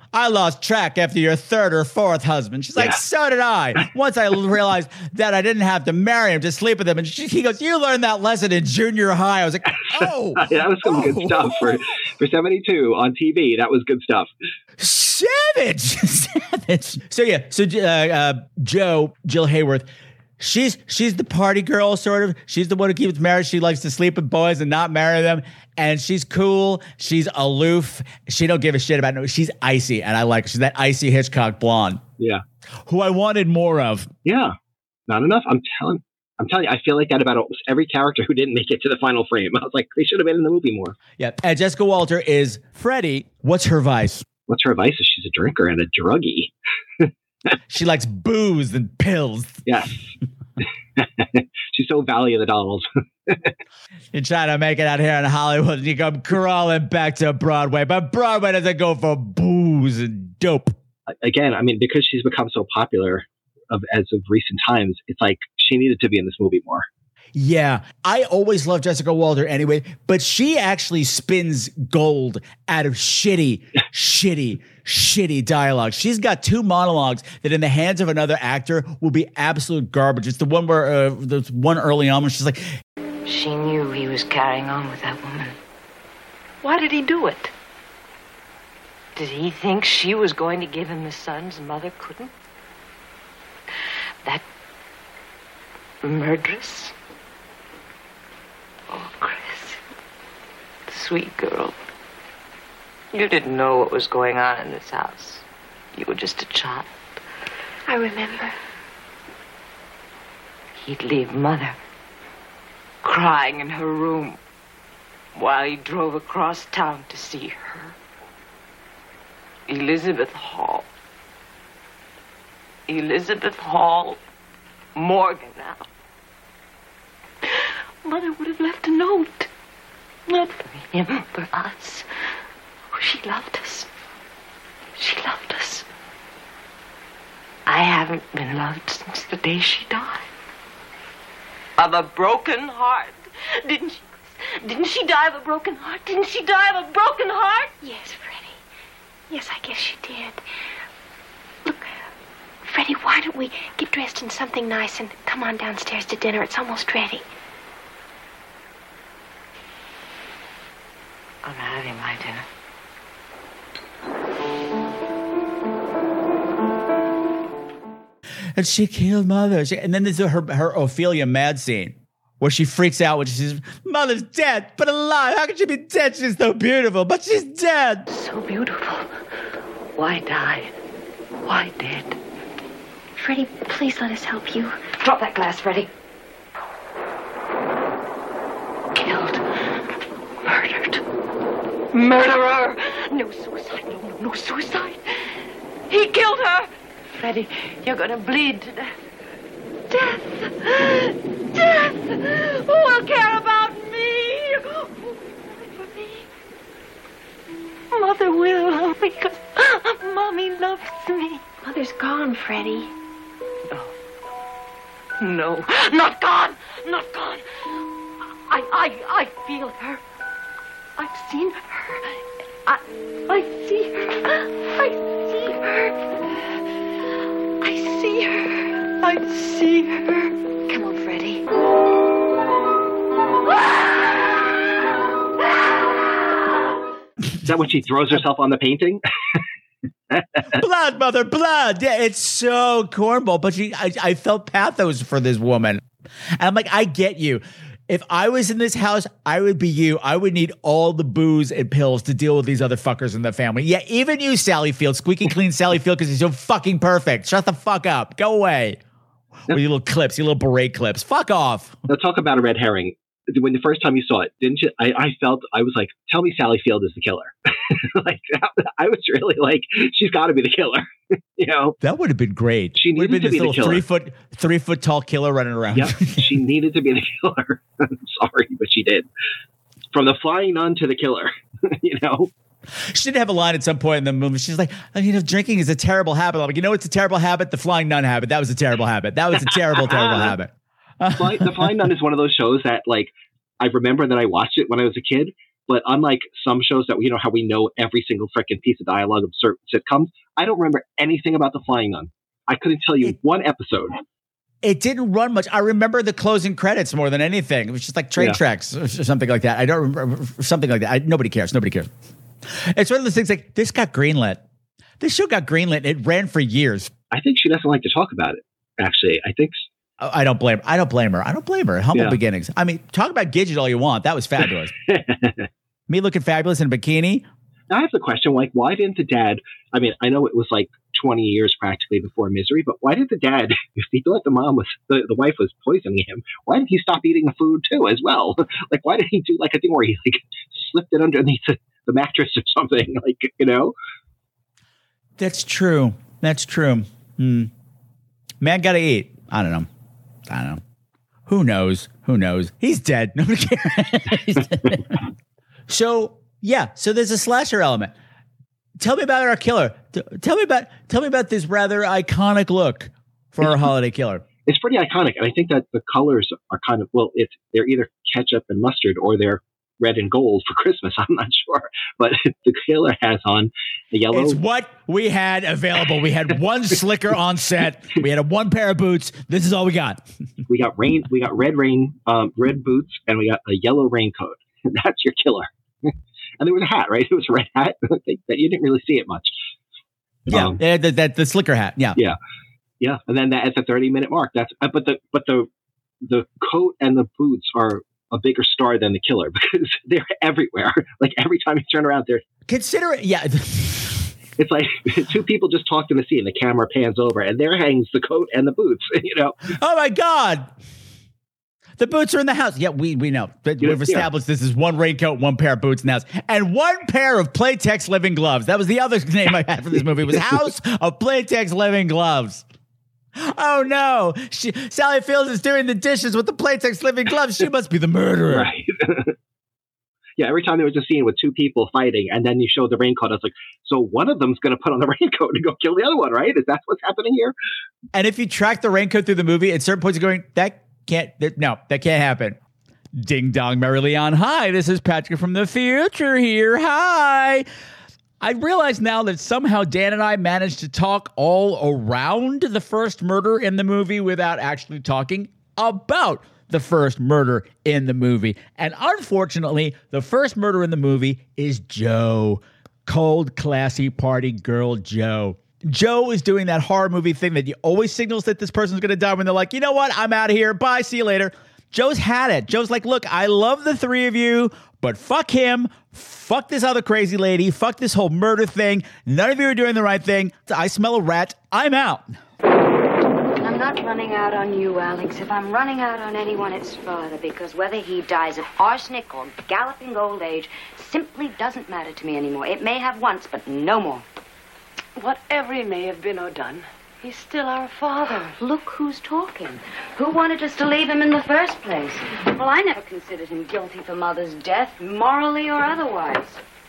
I lost track after your third or fourth husband. She's like, so did I. Once I realized that I didn't have to marry him to sleep with him. And he goes, you learned that lesson in junior high. I was like, oh.
That was some good stuff for 72 on TV. That was good stuff.
Savage. So yeah, Jill Hayworth, she's the party girl, sort of. She's the one who keeps married. She likes to sleep with boys and not marry them. And she's cool. She's aloof. She don't give a shit about no. She's icy, and I like her. She's that icy Hitchcock blonde.
Yeah.
Who I wanted more of.
Yeah. Not enough. I'm telling you, I feel like that about almost every character who didn't make it to the final frame. I was like, they should have been in the movie more.
Yeah. And Jessica Walter is Freddie. What's her vice?
What's her vice? She's a drinker and a druggie.
She likes booze and pills.
Yes. She's so Valley of the Dolls.
You're trying to make it out here in Hollywood and you come crawling back to Broadway, but Broadway doesn't go for booze and dope.
Again, I mean, because she's become so popular as of recent times, it's like she needed to be in this movie more.
Yeah, I always loved Jessica Walter anyway, but she actually spins gold out of shitty dialogue. She's got 2 monologues that in the hands of another actor will be absolute garbage. It's the one where there's one early on when she's like,
She knew he was carrying on with that woman. Why did he do it? Did he think she was going to give him the sons his mother couldn't? That murderess? Oh, Chris. Sweet girl. You didn't know what was going on in this house. You were just a child.
I remember.
He'd leave Mother crying in her room while he drove across town to see her. Elizabeth Hall. Elizabeth Hall. Morgan now. Mother would have left a note. Not for him, for us. She loved us. She loved us. I haven't been loved since the day she died. Of a broken heart. Didn't she die of a broken heart? Didn't she die of a broken heart?
Yes, Freddie. Yes, I guess she did. Look, Freddie, why don't we get dressed in something nice and come on downstairs to dinner? It's almost ready.
I'm having my dinner.
and she killed Mother. And then there's her Ophelia mad scene where she freaks out when she says, Mother's dead, but alive. How can she be dead? She's so beautiful, but she's dead.
So beautiful. Why die? Why dead?
Freddie, please let us help you.
Drop that glass, Freddie. Killed. Murdered. Murderer. No suicide. No suicide. He killed her. Freddie, you're gonna bleed to death. Death. Death. Who will care about me? Who will care for me? Mother will, because Mommy loves me.
Mother's gone, Freddie.
No, not gone. Not gone. I feel her. I've seen her. I see her. I see her. I see her. I see her.
Come on, Freddie.
Is that when she throws herself on the painting?
Blood, Mother, blood. Yeah, it's so cornball. But I felt pathos for this woman. And I'm like, I get you. If I was in this house, I would be you. I would need all the booze and pills to deal with these other fuckers in the family. Yeah, even you, Sally Field, squeaky clean Sally Field, because you're so fucking perfect. Shut the fuck up. Go away. With your little clips, your little beret clips. Fuck off.
Now talk about a red herring. When the first time you saw it, didn't you? I was like, tell me Sally Field is the killer. Like, I was really like, she's got to be the killer. You know,
that would have been great.
She needed to be the killer.
3 foot tall killer running around.
Yep, she needed to be the killer. I'm sorry, but she did. From the flying nun to the killer. You know,
she did have a line at some point in the movie. She's like, drinking is a terrible habit. I'm like, it's a terrible habit. The flying nun habit. That was a terrible habit. That was a terrible habit. The
Flying Nun is one of those shows that, like, I remember that I watched it when I was a kid, But unlike some shows that how we know every single freaking piece of dialogue of certain sitcoms, I don't remember anything about The Flying Nun. I couldn't tell you one episode.
It didn't run much. I remember the closing credits more than anything. It was just like train tracks or something like that. I don't remember something like that. Nobody cares. Nobody cares. It's one of those things like this got greenlit. This show got greenlit. It ran for years.
I think she doesn't like to talk about it. Actually, I think.
I don't blame her. I don't blame her. Humble beginnings. I mean, talk about Gidget all you want. That was fabulous. Me looking fabulous in a bikini.
I have the question, like, why didn't the dad, I mean, I know it was like 20 years practically before Misery, but why did the dad, if he thought the wife was poisoning him, why didn't he stop eating the food too as well? Like, why did he do like a thing where he like slipped it underneath the mattress or something? Like,
That's true. Man gotta eat. I don't know. Who knows? He's dead. Nobody cares. So there's a slasher element. Tell me about our killer. Tell me about this rather iconic look for our holiday killer.
It's pretty iconic, and I think that the colors are kind of they're either ketchup and mustard or they're red and gold for Christmas. I'm not sure, but the killer has on the yellow.
It's what we had available. We had one slicker on set. We had one pair of boots. This is all we got.
We got red boots, and we got a yellow raincoat. That's your killer. And there was a hat, right? It was a red hat that you didn't really see it much.
Yeah, the slicker hat. Yeah.
And then at the 30-minute mark, that's but the coat and the boots are a bigger star than the killer because they're everywhere. Like every time you turn around, they're It's like two people just talked in the scene. The camera pans over, and there hangs the coat and the boots.
Oh my God. The boots are in the house. Yeah, we know. We've established this is one raincoat, one pair of boots in the house, and one pair of Playtex living gloves. That was the other name I had for this movie. It was House of Playtex living gloves. Oh no, Sally Fields is doing the dishes with the Playtex living gloves. She must be the murderer.
Right. Yeah, every time there was a scene with two people fighting, and then you showed the raincoat, I was like, so one of them's going to put on the raincoat and go kill the other one, right? Is that what's happening here?
And if you track the raincoat through the movie, at certain points you're going, that can't happen. Ding dong merrily on high. This is Patrick from the future here. Hi. I realize now that somehow Dan and I managed to talk all around the first murder in the movie without actually talking about the first murder in the movie. And unfortunately, the first murder in the movie is Joe. Cold, classy party girl Joe. Joe is doing that horror movie thing that you always signals that this person's going to die when they're like, you know what? I'm out of here. Bye. See you later. Joe's had it. Joe's like, look, I love the three of you, but fuck him. Fuck this other crazy lady. Fuck this whole murder thing. None of you are doing the right thing. I smell a rat. I'm out.
I'm not running out on you, Alex. If I'm running out on anyone, it's Father, because whether he dies of arsenic or galloping old age simply doesn't matter to me anymore. It may have once, but no more.
Whatever he may have been or done, he's still our father.
Look who's talking. Who wanted us to leave him in the first place? Well, I never considered him guilty for Mother's death, morally or otherwise.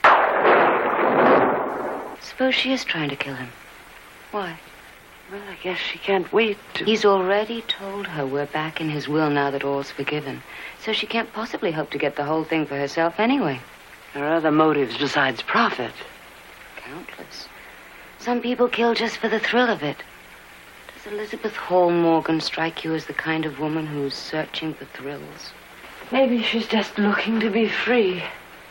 Suppose she is trying to kill him. Why?
Well, I guess she can't wait to...
He's already told her we're back in his will now that all's forgiven. So she can't possibly hope to get the whole thing for herself anyway.
There are other motives besides profit.
Countless. Some people kill just for the thrill of it. Does Elizabeth Hall Morgan strike you as the kind of woman who's searching for thrills?
Maybe she's just looking to be free.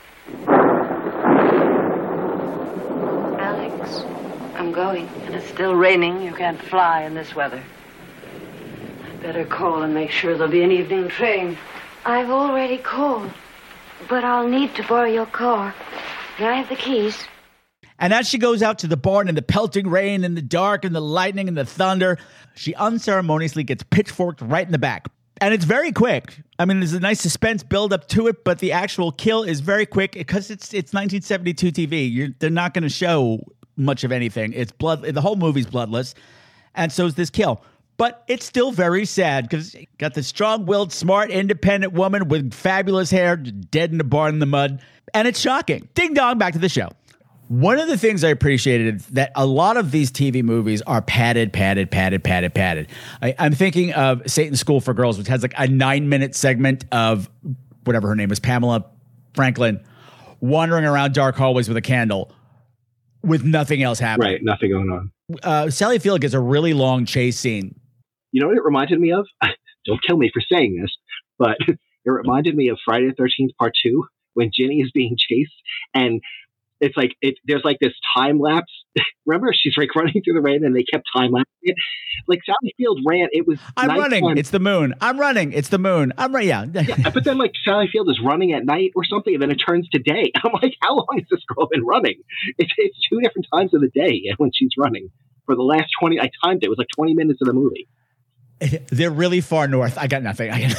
Alex, I'm going.
And it's still raining. You can't fly in this weather. I'd better call and make sure there'll be an evening train.
I've already called, but I'll need to borrow your car. Can I have the keys?
And as she goes out to the barn in the pelting rain and the dark and the lightning and the thunder, she unceremoniously gets pitchforked right in the back. And it's very quick. I mean, there's a nice suspense build up to it, but the actual kill is very quick because it's 1972 TV. They're not going to show much of anything. It's blood. The whole movie's bloodless. And so is this kill. But it's still very sad because you got this strong-willed, smart, independent woman with fabulous hair dead in the barn in the mud. And it's shocking. Ding dong, back to the show. One of the things I appreciated is that a lot of these TV movies are padded. I'm thinking of Satan's School for Girls, which has like a 9-minute segment of whatever her name is, Pamela Franklin, wandering around dark hallways with a candle with nothing else happening.
Right, nothing going on.
Sally Field gets a really long chase scene.
You know what it reminded me of? Don't kill me for saying this, but it reminded me of Friday the 13th Part 2 when Ginny is being chased, and it's like there's like this time lapse. Remember, she's like running through the rain, and they kept time lapsing it. Like Sally Field ran. It was
I'm running.
Time.
It's the moon. I'm running. It's the moon. I'm right. Yeah.
Yeah. But then like Sally Field is running at night or something, and then it turns to day. I'm like, how long has this girl been running? It's 2 different times of the day when she's running for the last 20. I timed it. It was like 20 minutes of the movie.
They're really far north. I got nothing. I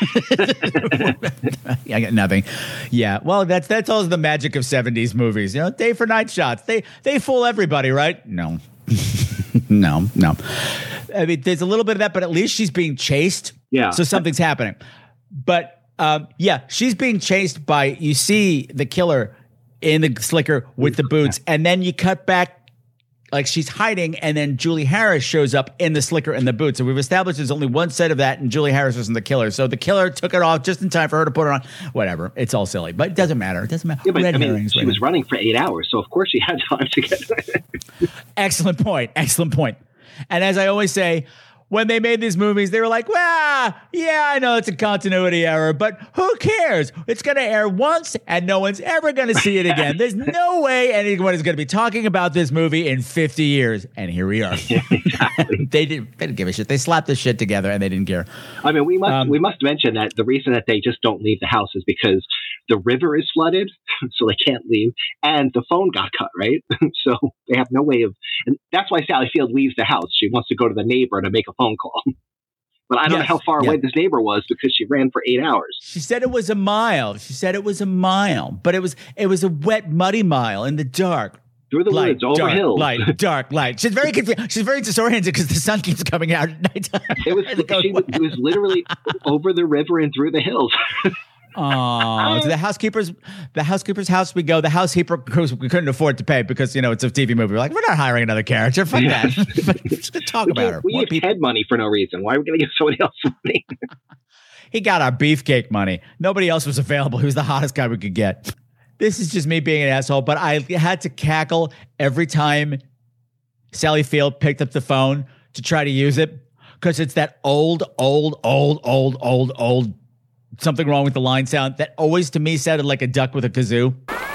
got nothing. Yeah. Well, that's also the magic of 70s movies. You know, day for night shots. They fool everybody, right? No. No. I mean, there's a little bit of that, but at least she's being chased.
Yeah.
So something's happening. But yeah, she's being chased by, you see the killer in the slicker with the boots, and then you cut back like she's hiding, and then Julie Harris shows up in the slicker and the boots. And we've established there's only one set of that, and Julie Harris wasn't the killer. So the killer took it off just in time for her to put it on. Whatever. It's all silly, but it doesn't matter. It doesn't matter.
Yeah, but I mean, she was running for 8 hours, so of course she had time to get it.
Excellent point. Excellent point. And as I always say, when they made these movies, they were like, well, yeah, I know it's a continuity error, but who cares? It's going to air once and no one's ever going to see it again. There's no way anyone is going to be talking about this movie in 50 years. And here we are.
Exactly.
They didn't give a shit. They slapped this shit together and they didn't care.
I mean, we must mention that the reason that they just don't leave the house is because the river is flooded, so they can't leave, and the phone got cut, right? So they have no way of, and that's why Sally Field leaves the house. She wants to go to the neighbor to make a phone call. But I don't know how far away this neighbor was because she ran for 8 hours.
She said it was a mile. But it was a wet, muddy mile in the dark.
Through the woods, over hills.
Light, dark, light. She's very confused. She's very disoriented because the sun keeps coming out at nighttime.
It was literally over the river and through the hills.
Oh, to the housekeeper's house we go. The housekeeper we couldn't afford to pay because, you know, it's a TV movie. We're like, we're not hiring another character. Fuck that. Just gonna talk about her.
We gave Ted money for no reason. Why are we going to give somebody else money?
He got our beefcake money. Nobody else was available. He was the hottest guy we could get. This is just me being an asshole, but I had to cackle every time Sally Field picked up the phone to try to use it because it's that old something wrong with the line sound that always to me sounded like a duck with a kazoo.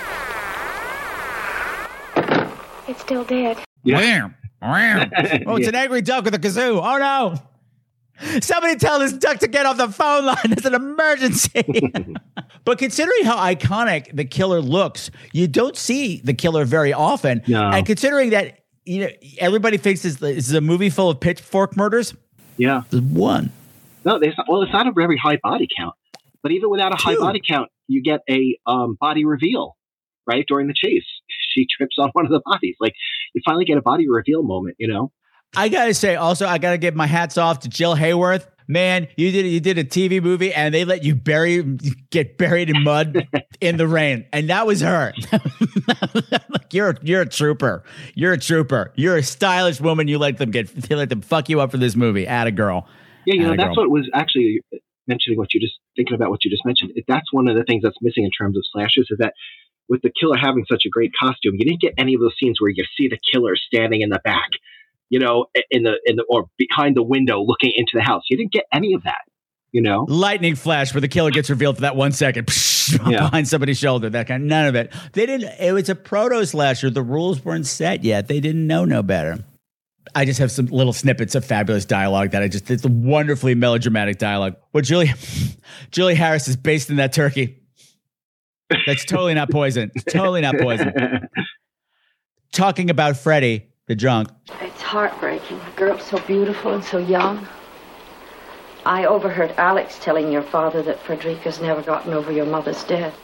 It's still dead.
Yeah. Oh, it's an angry duck with a kazoo. Oh no. Somebody tell this duck to get off the phone line. It's an emergency. But considering how iconic the killer looks, you don't see the killer very often.
No.
And considering that, you know, everybody thinks this is a movie full of pitchfork murders.
Yeah.
There's one.
No, it's not a very high body count. But even without a high body count, you get a body reveal, right? During the chase. She trips on one of the bodies. Like, you finally get a body reveal moment, you know?
I got to say, also, I got to give my hats off to Jill Hayworth. Man, you did a TV movie and they let you get buried in mud in the rain. And that was her. Like, you're a trooper. You're a trooper. You're a stylish woman. You let them fuck you up for this movie. Atta girl.
Yeah, you know, that's what was actually mentioning thinking about what you just mentioned. That's one of the things that's missing in terms of slashers is that with the killer having such a great costume, you didn't get any of those scenes where you see the killer standing in the back, you know, in the or behind the window looking into the house. You didn't get any of that, you know.
Lightning flash where the killer gets revealed for that 1 second behind somebody's shoulder. That kind. None of it. They didn't. It was a proto slasher. The rules weren't set yet. They didn't know no better. I just have some little snippets of fabulous dialogue that it's wonderfully melodramatic dialogue. Well, Julie Harris is based in that turkey. That's totally not poison. It's totally not poison. Talking about Freddie, the drunk.
It's heartbreaking. A girl so beautiful and so young. I overheard Alex telling your father that Frederica's never gotten over your mother's death.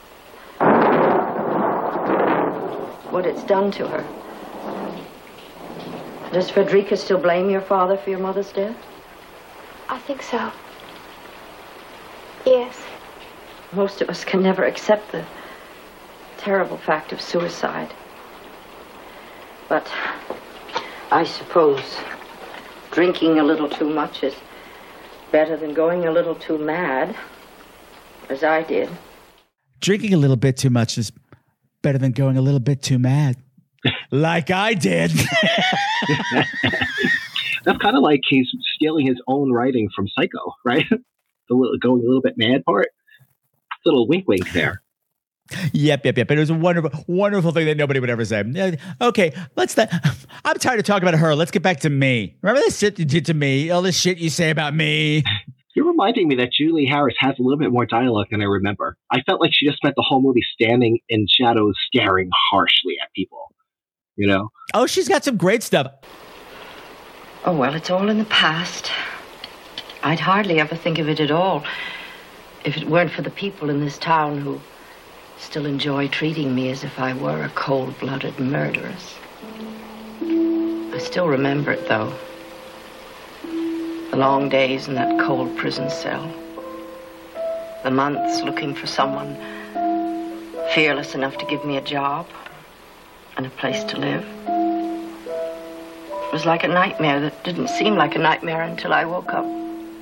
What it's done to her. Does Frederica still blame your father for your mother's death?
I think so. Yes.
Most of us can never accept the terrible fact of suicide. But I suppose drinking a little too much is better than going a little too mad, as I did.
Drinking a little bit too much is better than going a little bit too mad. Like I did.
That's kind of like he's stealing his own writing from Psycho, right? Going a little bit mad part. Little wink there.
Yep. It was a wonderful thing that nobody would ever say. Okay, I'm tired of talking about her. Let's get back to me. Remember this shit you did to me? All this shit you say about me.
You're reminding me that Julie Harris has a little bit more dialogue than I remember. I felt like she just spent the whole movie standing in shadows, staring harshly at people. You know?
Oh, she's got some great stuff.
Oh, well, it's all in the past. I'd hardly ever think of it at all if it weren't for the people in this town who still enjoy treating me as if I were a cold-blooded murderess. I still remember it, though. The long days in that cold prison cell. The months looking for someone fearless enough to give me a job and a place to live. It was like a nightmare that didn't seem like a nightmare until I woke up.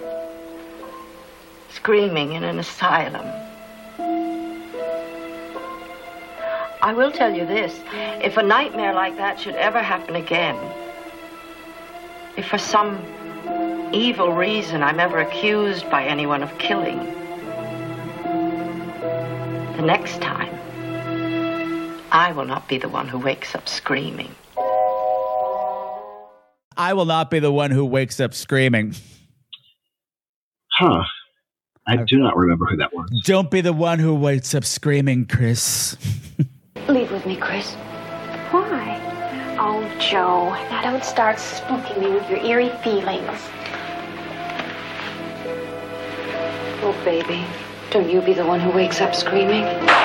Screaming in an asylum. I will tell you this. If a nightmare like that should ever happen again, if for some evil reason I'm ever accused by anyone of killing, the next time, I will not be the one who wakes up screaming.
I will not be the one who wakes up screaming.
Huh. I do not remember who that was.
Don't be the one who wakes up screaming, Chris.
Leave with me, Chris.
Why?
Oh, Joe, now don't start spooking me with your eerie feelings.
Oh, baby, don't you be the one who wakes up screaming.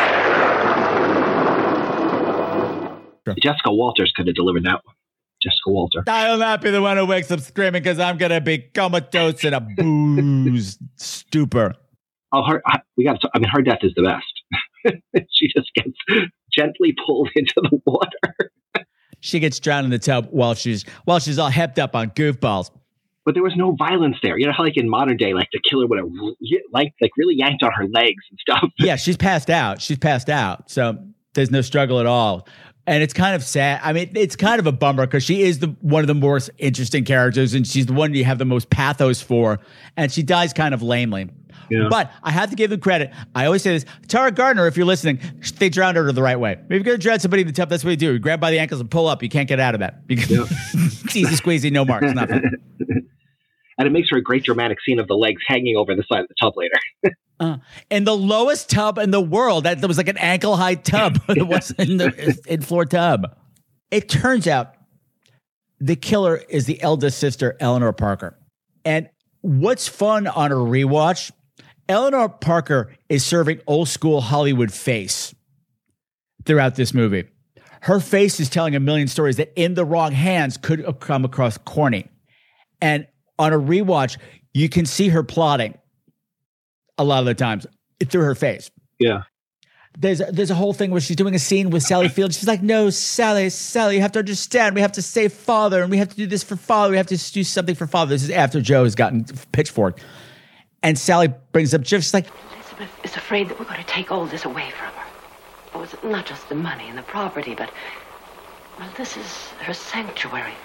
Jessica Walters could have delivered that one. Jessica Walter.
I will not be the one who wakes up screaming because I'm going to be comatose in a booze stupor.
Oh, her death is the best. She just gets gently pulled into the water.
She gets drowned in the tub while she's all hepped up on goofballs.
But there was no violence there. You know how like in modern day, like the killer would have like really yanked on her legs and stuff.
Yeah, she's passed out. So there's no struggle at all. And it's kind of sad. I mean, it's kind of a bummer because she is one of the most interesting characters, and she's the one you have the most pathos for, and she dies kind of lamely. Yeah. But I have to give them credit. I always say this. Tara Gardner, if you're listening, they drowned her the right way. If you're going to drown somebody in the tub, that's what you do. You grab by the ankles and pull up. You can't get out of that. Because it's easy squeezy, no marks, nothing.
And it makes for a great dramatic scene of the legs hanging over the side of the tub later.
In the lowest tub in the world, that was like an ankle-high tub. It was in floor tub. It turns out the killer is the eldest sister, Eleanor Parker. And what's fun on a rewatch, Eleanor Parker is serving old-school Hollywood face throughout this movie. Her face is telling a million stories that in the wrong hands could come across corny. And on a rewatch, you can see her plotting a lot of the times through her face.
Yeah.
There's a whole thing where she's doing a scene with Sally Field. She's like, no, Sally, you have to understand. We have to save father, and we have to do this for father. We have to do something for father. This is after Joe has gotten pitchforked. And Sally brings up Jeff. She's like,
Elizabeth is afraid that we're going to take all this away from her. Oh, it's not just the money and the property, but, well, this is her sanctuary.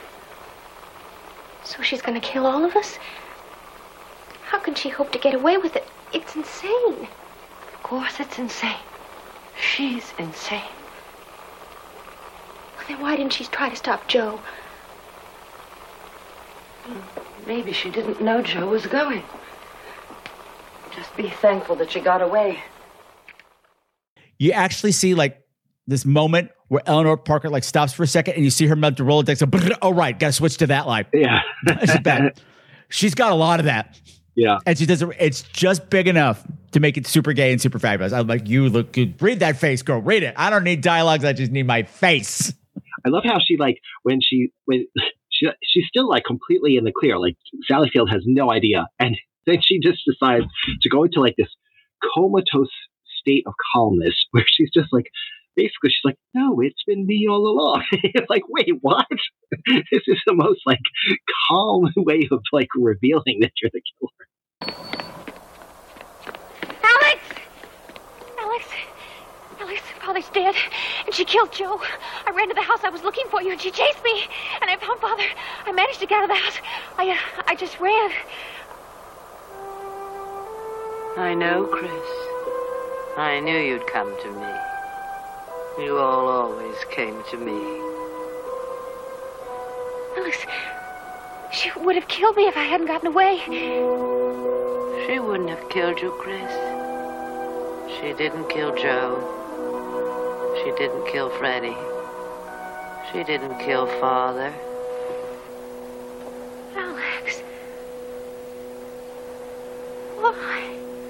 So she's going to kill all of us? How can she hope to get away with it? It's insane.
Of course it's insane. She's insane.
Then why didn't she try to stop Joe?
Maybe she didn't know Joe was going. Just be thankful that she got away.
You actually see like this moment where Eleanor Parker like stops for a second and you see her melt the Rolodex. So, oh, right. Got to switch to that line.
Yeah.
She's got a lot of that.
Yeah.
And she does it. It's just big enough to make it super gay and super fabulous. I'm like, you look good. Read that face, girl. Read it. I don't need dialogues. I just need my face.
I love how she like when she's still like completely in the clear. Like Sally Field has no idea. And then she just decides to go into like this comatose state of calmness where she's just like, basically, she's like, no, it's been me all along. It's like, wait, what? This is the most like calm way of like revealing that you're the killer.
Alex, Alice did. And she killed Joe. I ran to the house. I was looking for you, and she chased me. And I found Father. I managed to get out of the house. I just ran.
I know, Chris. I knew you'd come to me. You all always came to me.
Alice, she would have killed me if I hadn't gotten away.
She wouldn't have killed you, Chris. She didn't kill Joe. She didn't kill Freddie. She didn't kill Father.
Alex. Why?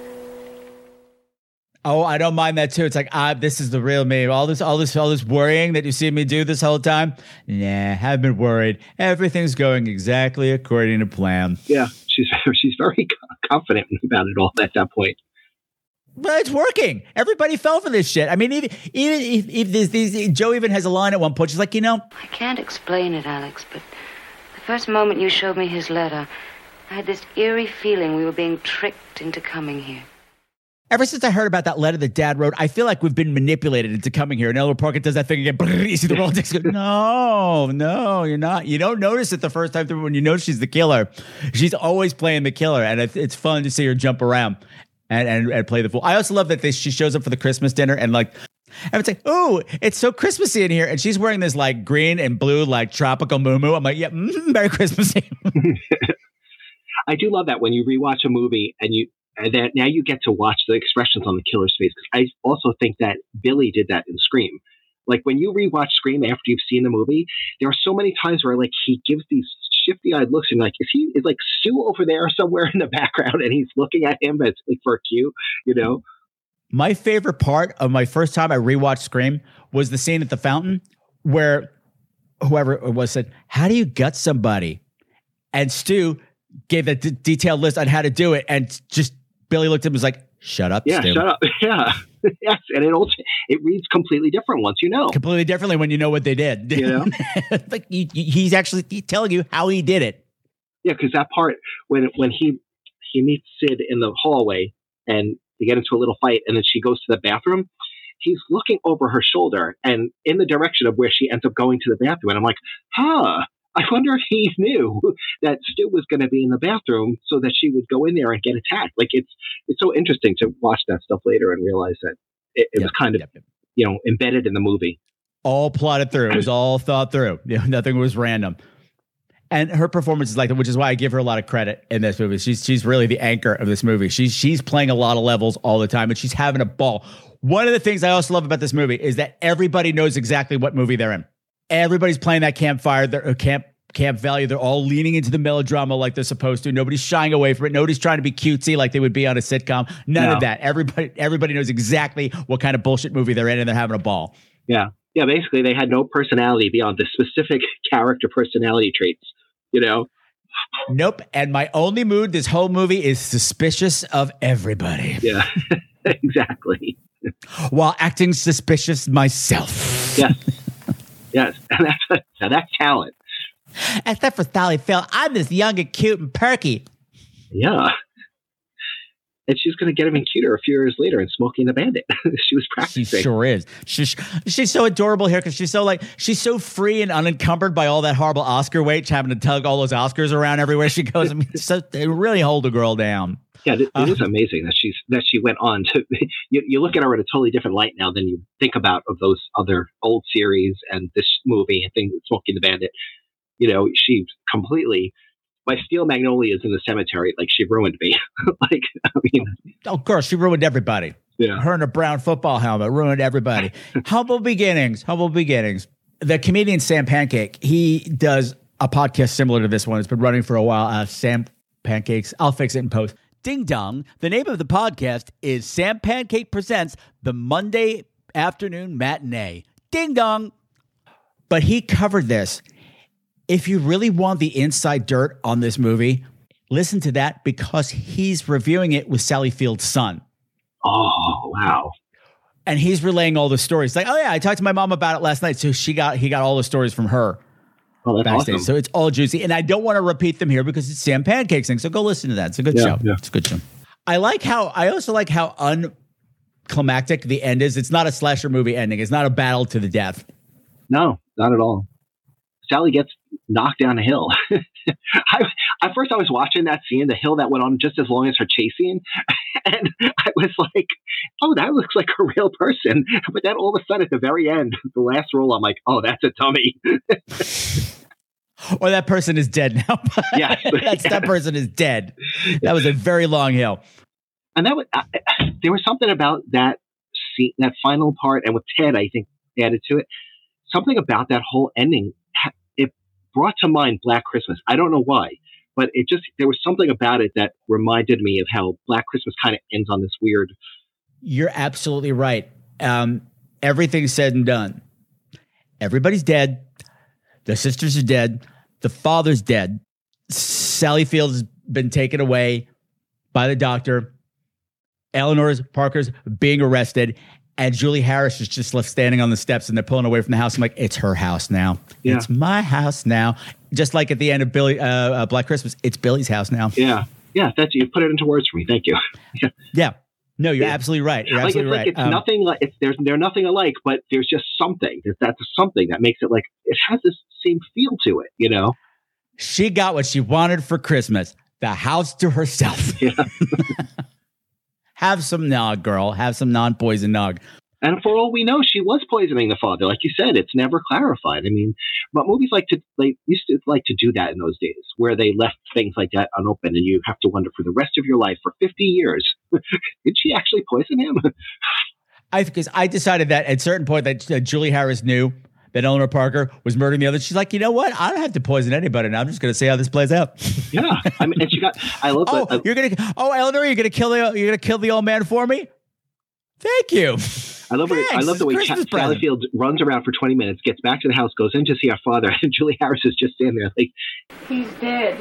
Oh, I don't mind that too. It's like, this is the real me. All this worrying that you see me do this whole time. Nah, haven't been worried. Everything's going exactly according to plan.
Yeah, she's very confident about it all at that point.
But it's working. Everybody fell for this shit. I mean, even if Joe even has a line at one point. She's like,
I can't explain it, Alex, but the first moment you showed me his letter, I had this eerie feeling we were being tricked into coming here.
Ever since I heard about that letter that Dad wrote, I feel like we've been manipulated into coming here. And Elmer Parker does that thing again. You see the roll disc. No, you're not. You don't notice it the first time through when you know she's the killer. She's always playing the killer, and it's fun to see her jump around and play the fool. I also love that she shows up for the Christmas dinner and it's like, oh, it's so Christmassy in here, and she's wearing this like green and blue like tropical muumuu. I'm like, yeah, Merry Christmassy.
I do love that when you rewatch a movie and that now you get to watch the expressions on the killer's face. Because I also think that Billy did that in Scream. Like when you rewatch Scream after you've seen the movie, there are so many times where like he gives these shifty-eyed looks and like, is like Stu over there somewhere in the background and he's looking at him as like for a cue, My
favorite part of my first time I rewatched Scream was the scene at the fountain where whoever it was said, "How do you gut somebody?" And Stu gave that detailed list on how to do it, and just Billy looked at him and was like, "Shut up,
yeah,
Stu."
Shut up. Yeah. Yes. And it reads completely different once you know.
Completely differently when you know what they did. Like he's actually telling you how he did it.
Yeah, because that part when he meets Sid in the hallway and they get into a little fight and then she goes to the bathroom, he's looking over her shoulder and in the direction of where she ends up going to the bathroom. And I'm like, I wonder if he knew that Stu was going to be in the bathroom so that she would go in there and get attacked. Like it's so interesting to watch that stuff later and realize that it was kind of, embedded in the movie.
All plotted through. It was all thought through. Nothing was random. And her performance is like that, which is why I give her a lot of credit in this movie. She's really the anchor of this movie. She's playing a lot of levels all the time and she's having a ball. One of the things I also love about this movie is that everybody knows exactly what movie they're in. Everybody's playing that campfire, camp value. They're all leaning into the melodrama like they're supposed to. Nobody's shying away from it. Nobody's trying to be cutesy like they would be on a sitcom. None of that. Everybody knows exactly what kind of bullshit movie they're in, and they're having a ball.
Yeah. Yeah, basically they had no personality beyond the specific character personality traits,
Nope. And my only mood this whole movie is suspicious of everybody.
Yeah, exactly.
While acting suspicious myself.
Yes. Yes. And that's talent.
Except for Sally Phil, I'm this young and cute and perky.
Yeah. And she's going to get even cuter a few years later in Smokey and the Bandit. She was practicing.
She sure is. She's so adorable here because she's so free and unencumbered by all that horrible Oscar weight, having to tug all those Oscars around everywhere she goes. I mean, they really hold the girl down.
Yeah, it is amazing that she went on to. You look at her in a totally different light now than you think about of those other old series and this movie and things, Smokey and the Bandit. She completely. My Steel Magnolias in the Cemetery, like she ruined me.
Of course, she ruined everybody.
Yeah,
her in a brown football helmet ruined everybody. Humble beginnings. The comedian Sam Pancake, he does a podcast similar to this one. It's been running for a while. Sam Pancakes. I'll fix it in post. Ding dong. The name of the podcast is Sam Pancake Presents the Monday Afternoon Matinee. Ding dong. But he covered this. If you really want the inside dirt on this movie, listen to that because he's reviewing it with Sally Field's son.
Oh, wow.
And he's relaying all the stories. Like, oh yeah, I talked to my mom about it last night. So he got all the stories from her.
Oh, that's
backstage.
Awesome.
So it's all juicy. And I don't want to repeat them here because it's Sam Pancake's thing. So go listen to that. It's a good show.
Yeah.
It's a good show. I also like how climactic the end is. It's not a slasher movie ending. It's not a battle to the death.
No, not at all. Sally gets knocked down a hill. At first I was watching that scene, the hill that went on just as long as her chase scene, and I was like, oh, that looks like a real person. But then all of a sudden at the very end, the last roll, I'm like, oh, that's a dummy.
Or that person is dead now.
Yes.
That person is dead. That was a very long hill.
And that was, there was something about that scene, that final part, and with Ted, I think, added to it. Something about that whole ending, it brought to mind Black Christmas. I don't know why, but there was something about it that reminded me of how Black Christmas kind of ends on this weird.
You're absolutely right. Everything's said and done. Everybody's dead. The sisters are dead. The father's dead. Sally Field has been taken away by the doctor. Eleanor Parker's being arrested. And Julie Harris is just left standing on the steps, and they're pulling away from the house. I'm like, it's her house now. Yeah. It's my house now. Just like at the end of Black Christmas, it's Billy's house now.
Yeah. Yeah. You put it into words for me. Thank you.
Yeah. No, you're absolutely right. You're absolutely right.
It's nothing like they're nothing alike, but there's just something. That's something that makes it like it has this same feel to it, you know?
She got what she wanted for Christmas. The house to herself. Yeah. Have some nog, girl. Have some non-poison nog.
And for all we know, she was poisoning the father. Like you said, it's never clarified. I mean, but movies used to like to do that in those days, where they left things like that unopened, and you have to wonder for the rest of your life, for 50 years, did she actually poison him?
Because I decided that at a certain point that Julie Harris knew that Eleanor Parker was murdering the other. She's like, you know what? I don't have to poison anybody now. I'm just going to see how this plays out.
Yeah, I mean, and she got. I love.
Eleanor, you're gonna kill the old man for me. Thank you.
I love the way Sally Field runs around for 20 minutes, gets back to the house, goes in to see her father, and Julie Harris is just standing there like,
he's dead.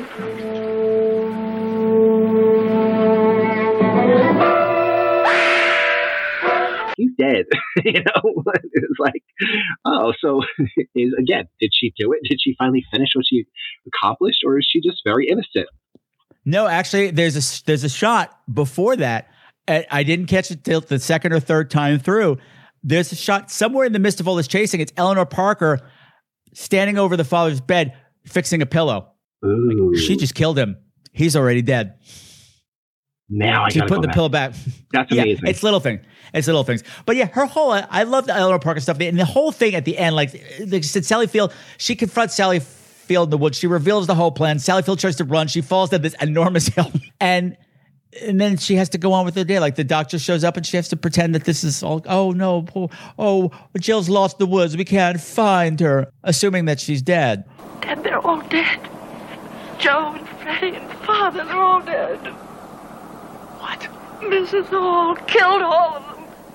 He's dead. You know, it's like, oh, so again, did she do it? Did she finally finish what she accomplished, or is she just very innocent?
No, actually, there's a shot before that. I didn't catch it till the second or third time through. There's a shot somewhere in the midst of all this chasing. It's Eleanor Parker standing over the father's bed, fixing a pillow. Like, she just killed him. He's already dead.
Now I
gotta put the pillow back.
That's amazing.
It's little things. But yeah, her whole, I love the Eleanor Parker stuff. And the whole thing at the end, like they said, Sally Field, she confronts Sally Field in the woods. She reveals the whole plan. Sally Field tries to run. She falls down this enormous hill. And then she has to go on with her day. Like the doctor shows up and she has to pretend that this is all, oh no, Jill's lost the woods. We can't find her. Assuming that she's dead.
Dad, they're all dead. Joe and Freddie and Father, they're all dead.
What?
Mrs. Hall killed all of them.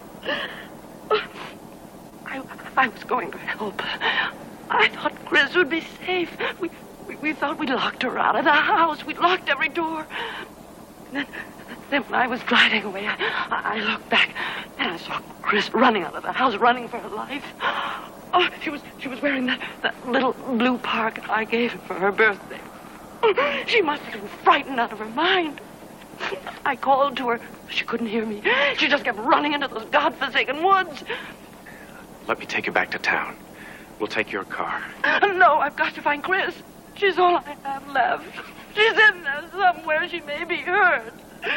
I was going to help. I thought Chris would be safe. We thought we locked her out of the house. We locked every door. Then when I was gliding away, I looked back and I saw Chris running out of the house, running for her life. Oh, she was wearing that little blue parka I gave her for her birthday. She must have been frightened out of her mind. I called to her. She couldn't hear me. She just kept running into those godforsaken woods.
Let me take you back to town. We'll take your car.
No, I've got to find Chris. She's all I have left. She's in there somewhere. She may be hurt.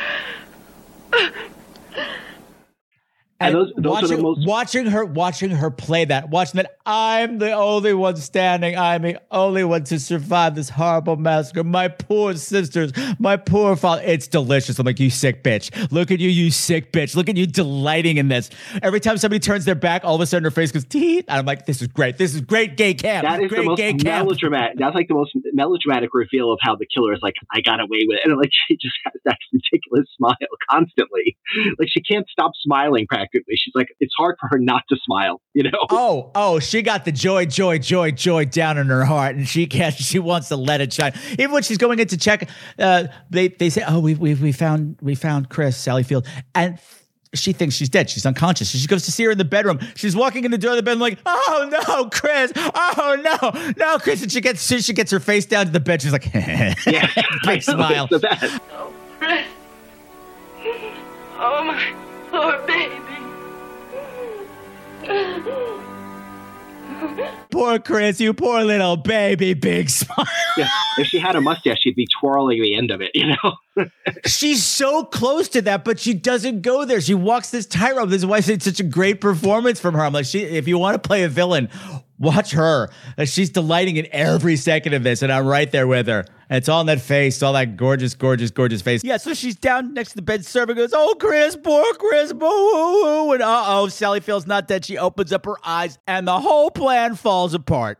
And
watching her play that, watching that I'm the only one standing, I'm the only one to survive this horrible massacre. My poor sisters, my poor father. It's delicious. I'm like, you sick bitch. Look at you sick bitch. Look at you delighting in this. Every time somebody turns their back, all of a sudden her face goes teeth. And I'm like, this is great. This is great gay camp.
That is
great
the most melodramatic. That's like the most melodramatic reveal of how the killer is like, I got away with it. And like, she just has that ridiculous smile constantly. Like she can't stop smiling practically. She's like, it's hard for her not to smile, you know?
Oh, she got the joy down in her heart, and she wants to let it shine. Even when she's going in to check, they say, oh, we found Chris, Sally Field, and she thinks she's dead. She's unconscious. So she goes to see her in the bedroom. She's walking in the door of the bedroom like, oh no, Chris. Oh no, Chris. And she gets her face down to the bed. She's like,
yeah,
big smile.
Oh, Chris. Oh, my poor baby.
poor Chris, you poor little baby, big smile.
Yeah, if she had a mustache, she'd be twirling the end of it, you know?
She's so close to that, but she doesn't go there. She walks this tightrope. This is why it's such a great performance from her. I'm like, if you want to play a villain, watch her. She's delighting in every second of this, and I'm right there with her. And it's all in that face, all that gorgeous, gorgeous, gorgeous face. Yeah, so she's down next to the bed servant, goes, oh, Chris, poor Chris, boo-hoo-hoo. And Sally feels not dead. She opens up her eyes, and the whole plan falls apart.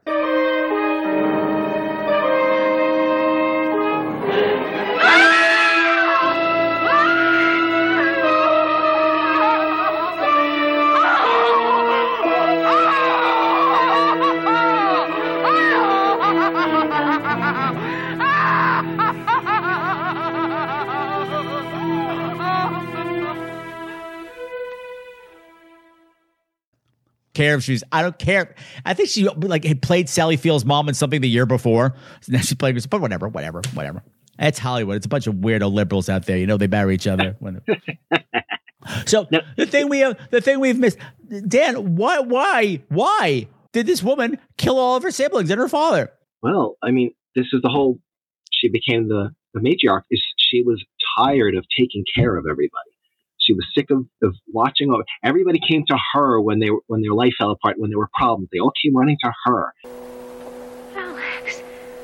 Care if she's, I don't care. I think she had played Sally Field's mom in something the year before. So now she played, but whatever. It's Hollywood. It's a bunch of weirdo liberals out there. You know, they marry each other. So the thing we've missed, Dan, why did this woman kill all of her siblings and her father?
Well, I mean, this is the whole, she became the matriarch, is she was tired of taking care of everybody. She was sick of watching. Everybody came to her when their life fell apart, when there were problems. They all came running to her.
Alex.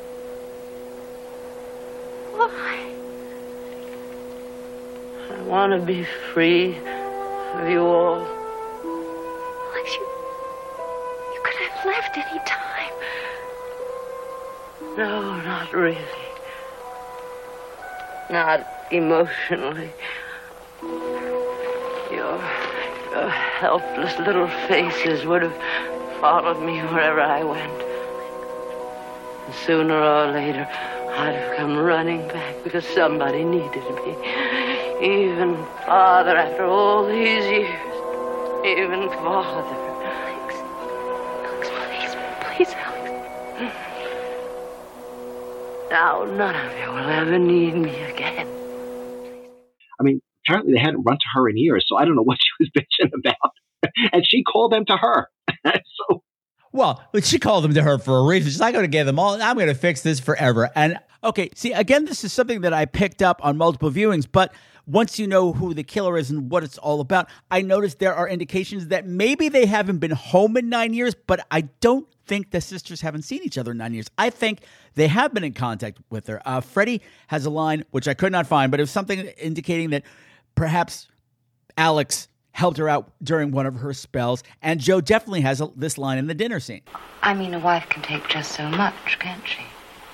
Why?
I want to be free of you all.
Alex, you could have left any time.
No, not really. Not emotionally. Your helpless little faces would have followed me wherever I went. And sooner or later, I'd have come running back because somebody needed me. Even Father, after all these years. Even Father.
Alex, please, Alex.
Now, none of you will ever need me again.
I mean, apparently they hadn't run to her in years, so I don't know what she was bitching about. And she called them to her.
Well, she called them to her for a reason. She's not going to give them all. I'm going to fix this forever. And okay, see, again, this is something that I picked up on multiple viewings, but once you know who the killer is and what it's all about, I noticed there are indications that maybe they haven't been home in 9 years, but I don't think the sisters haven't seen each other in 9 years. I think they have been in contact with her. Freddie has a line, which I could not find, but it was something indicating that perhaps Alex helped her out during one of her spells, and Joe definitely has this line in the dinner scene.
I mean, a wife can take just so much, can't she?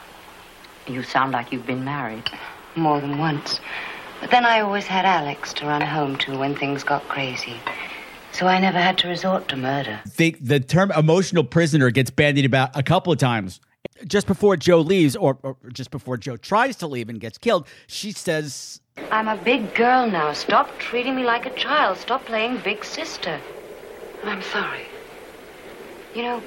You sound like you've been married.
More than once. But then I always had Alex to run home to when things got crazy. So I never had to resort to murder.
The term emotional prisoner gets bandied about a couple of times. Just before Joe leaves, or just before Joe tries to leave and gets killed, she says,
I'm a big girl now. Stop treating me like a child. Stop playing big sister.
I'm sorry.
You know,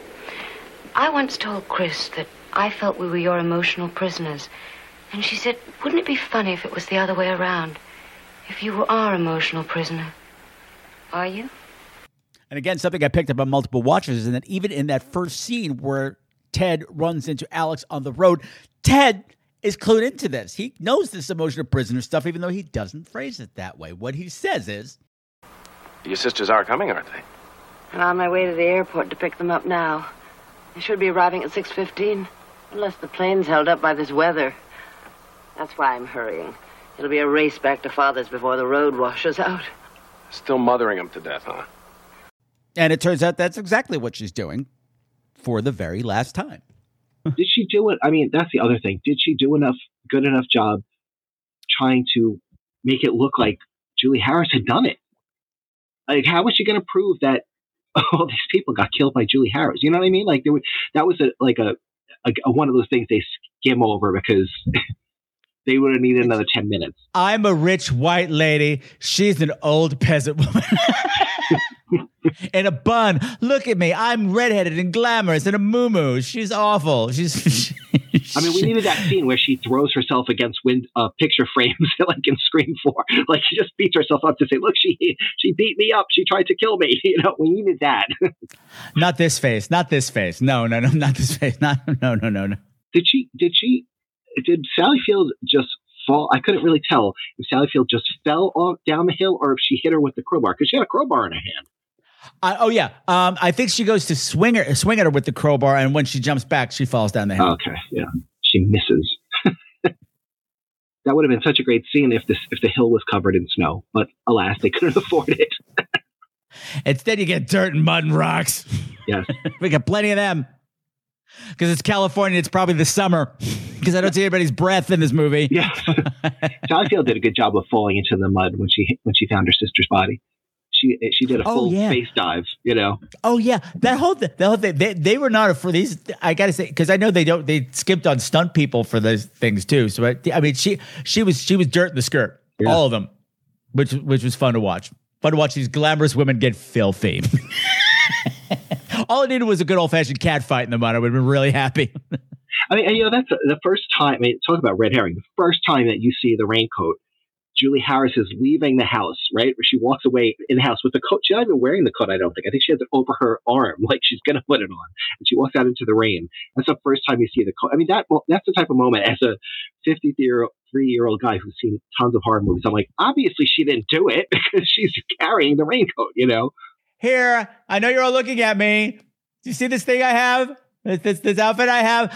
I once told Chris that I felt we were your emotional prisoners. And she said, wouldn't it be funny if it was the other way around? If you were our emotional prisoner. Are you?
And again, something I picked up on multiple watches is that even in that first scene where Ted runs into Alex on the road, Ted is clued into this. He knows this emotional prisoner stuff, even though he doesn't phrase it that way. What he says is,
your sisters are coming, aren't they?
I'm on my way to the airport to pick them up now. They should be arriving at 6:15, unless the plane's held up by this weather. That's why I'm hurrying. It'll be a race back to Father's before the road washes out.
Still mothering them to death, huh?
And it turns out that's exactly what she's doing for the very last time.
Did she do it? I mean, that's the other thing. Did she do good enough job trying to make it look like Julie Harris had done it? Like, how was she going to prove that all these people got killed by Julie Harris? You know what I mean? Like, that was a one of those things they skim over because they would have needed another 10 minutes.
I'm a rich white lady. She's an old peasant woman. In a bun. Look at me. I'm redheaded and glamorous and a muumuu. She's awful. She's
I mean, we needed that scene where she throws herself against picture frames, like in Scream 4. Like, she just beats herself up to say, look, she beat me up. She tried to kill me. You know, we needed that.
Not this face. Not this face. No, not this face. No.
Did Sally Field just fall? I couldn't really tell if Sally Field just fell down the hill or if she hit her with the crowbar, because she had a crowbar in her hand.
I think she goes to swing at her with the crowbar, and when she jumps back, she falls down the hill.
Okay, yeah, she misses. That would have been such a great scene if the hill was covered in snow, but alas, they couldn't afford it.
Instead, you get dirt and mud and rocks.
Yes,
we got plenty of them. Because it's California, it's probably the summer. Because I don't see anybody's breath in this movie.
Yeah, Sally Field did a good job of falling into the mud when she found her sister's body. She did a full face dive, you know.
Oh yeah, that whole thing. They were not for these. I gotta say, because I know they skipped on stunt people for those things too. So I mean, she was dirt in the skirt, all of them, which was fun to watch. Fun to watch these glamorous women get filthy. All I needed was a good old fashioned cat fight in the mud. I would have been really happy.
I mean, you know, that's the first time. I mean, talk about red herring. The first time that you see the raincoat. Julie Harris is leaving the house, right? She walks away in the house with the coat. She's not even wearing the coat, I don't think. I think she has it over her arm, like she's going to put it on. And she walks out into the rain. That's the first time you see the coat. I mean, that's the type of moment as a 53-year-old guy who's seen tons of horror movies. I'm like, obviously she didn't do it because she's carrying the raincoat, you know?
Here, I know you're all looking at me. Do you see this thing I have? This outfit I have?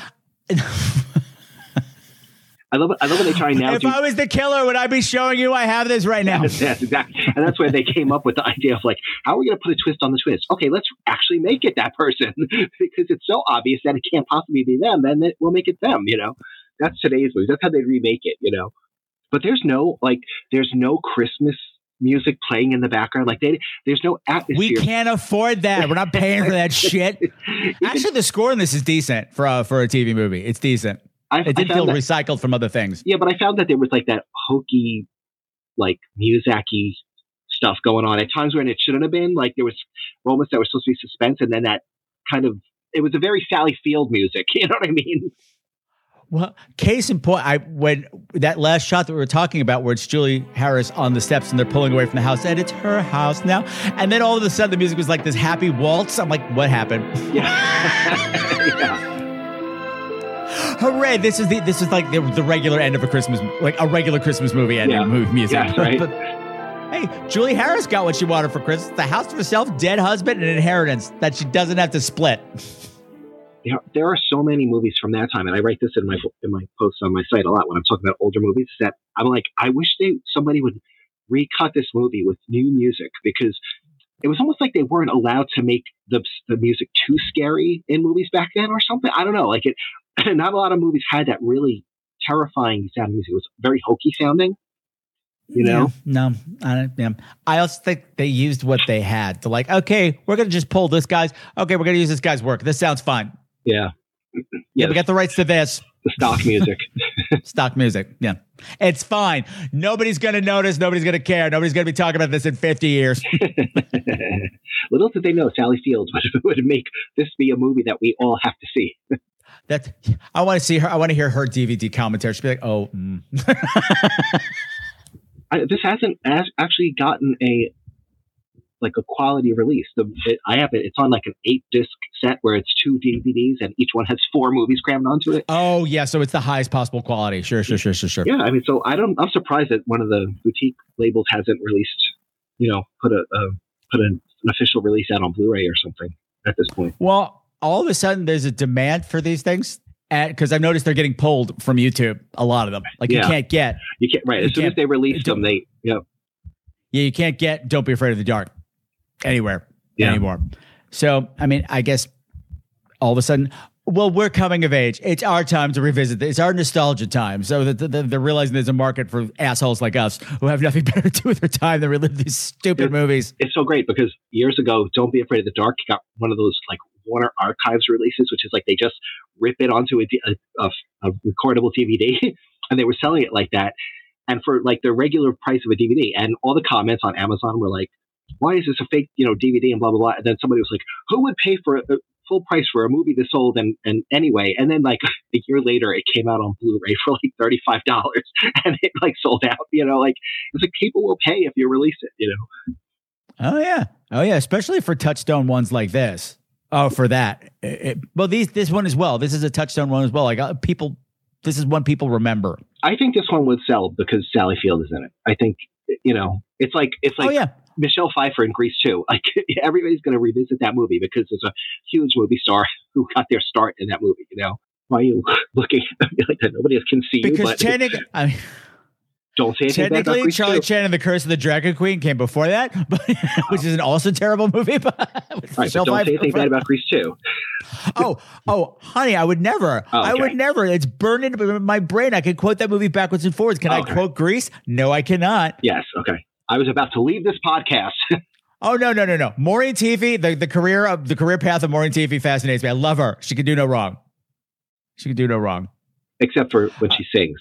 I love when they try now.
If I was the killer, would I be showing you I have this right now?
Yes, exactly. And that's where they came up with the idea of like, how are we going to put a twist on the twist? Okay, let's actually make it that person because it's so obvious that it can't possibly be them. Then we'll make it them, you know? That's today's movie. That's how they remake it, you know? But there's no Christmas music playing in the background. Like there's no atmosphere.
We can't afford that. We're not paying for that shit. Actually, the score in this is decent for a TV movie. It's decent. It did feel recycled from other things.
Yeah, but I found that there was like that hokey, like Miyazaki stuff going on at times when it shouldn't have been. Like there was moments that were supposed to be suspense, and then that kind of it was a very Sally Field music. You know what I mean?
Well, case in point, when that last shot that we were talking about, where it's Julie Harris on the steps and they're pulling away from the house, and it's her house now, and then all of a sudden the music was like this happy waltz. I'm like, what happened?
Yeah.
Hooray! This is like the regular end of a Christmas, like a regular Christmas movie ending music.
Yeah, right.
But, hey, Julie Harris got what she wanted for Christmas: the house to herself, dead husband, and an inheritance that she doesn't have to split.
Yeah, there are so many movies from that time, and I write this in my posts on my site a lot when I'm talking about older movies. That I'm like, I wish somebody would recut this movie with new music because it was almost like they weren't allowed to make the music too scary in movies back then or something. I don't know, like it. Not a lot of movies had that really terrifying sound music. It was very hokey sounding, you know?
Yeah, no, I also think they used what they had to like, okay, we're going to just pull this guy's. Okay, we're going to use this guy's work. This sounds fine.
Yeah.
Yeah, we got the rights to this.
The stock music.
Stock music, yeah. It's fine. Nobody's going to notice. Nobody's going to care. Nobody's going to be talking about this in 50 years.
Little did they know Sally Field would make this be a movie that we all have to see.
I want to see her. I want to hear her DVD commentary. She'll be like, "Oh,
this hasn't actually gotten a quality release. I have it. It's on like an 8-disc set where it's 2 DVDs and each one has 4 movies crammed onto it.
Oh yeah, so it's the highest possible quality. Sure.
Yeah, I mean, so I'm surprised that one of the boutique labels hasn't released, put an official release out on Blu-ray or something at this point.
Well, all of a sudden there's a demand for these things because I've noticed they're getting pulled from YouTube. A lot of them, you can't
right. As soon as they release them,
you can't get Don't Be Afraid of the Dark anywhere anymore. So, I mean, I guess all of a sudden, well, we're coming of age. It's our time to revisit this. It's our nostalgia time. So they're realizing there's a market for assholes like us who have nothing better to do with their time than relive these stupid movies.
It's so great because years ago, Don't Be Afraid of the Dark got one of those Warner Archives releases, which is like they just rip it onto a recordable DVD and they were selling it like that. And for like the regular price of a DVD, and all the comments on Amazon were like, why is this a fake, DVD and blah, blah, blah. And then somebody was like, who would pay for full price for a movie this old and anyway. And then like a year later, it came out on Blu-ray for like $35 and it like sold out, like it's like people will pay if you release it,
Oh yeah. Especially for touchstone ones like this. Oh, for that. Well, this one as well. This is a touchstone one as well. Like this is one people remember.
I think this one would sell because Sally Field is in it. I think, it's like
oh, yeah.
Michelle Pfeiffer in Grease 2. Like everybody's going to revisit that movie because there's a huge movie star who got their start in that movie. Why are you looking at me like that? Nobody else can see you.
Because
don't say anything bad about
technically,
Grease
Charlie
2.
Chan and the Curse of the Dragon Queen came before that, which is an also terrible movie. But
don't say anything bad about Grease 2.
Oh, honey, I would never.
Oh, okay.
I would never. It's burned into my brain. I can quote that movie backwards and forwards. Can I quote Grease? No, I cannot.
Yes. Okay. I was about to leave this podcast.
Oh, no. Maureen Teefy, the career path of Maureen Teefy fascinates me. I love her. She can do no wrong.
Except for when she sings.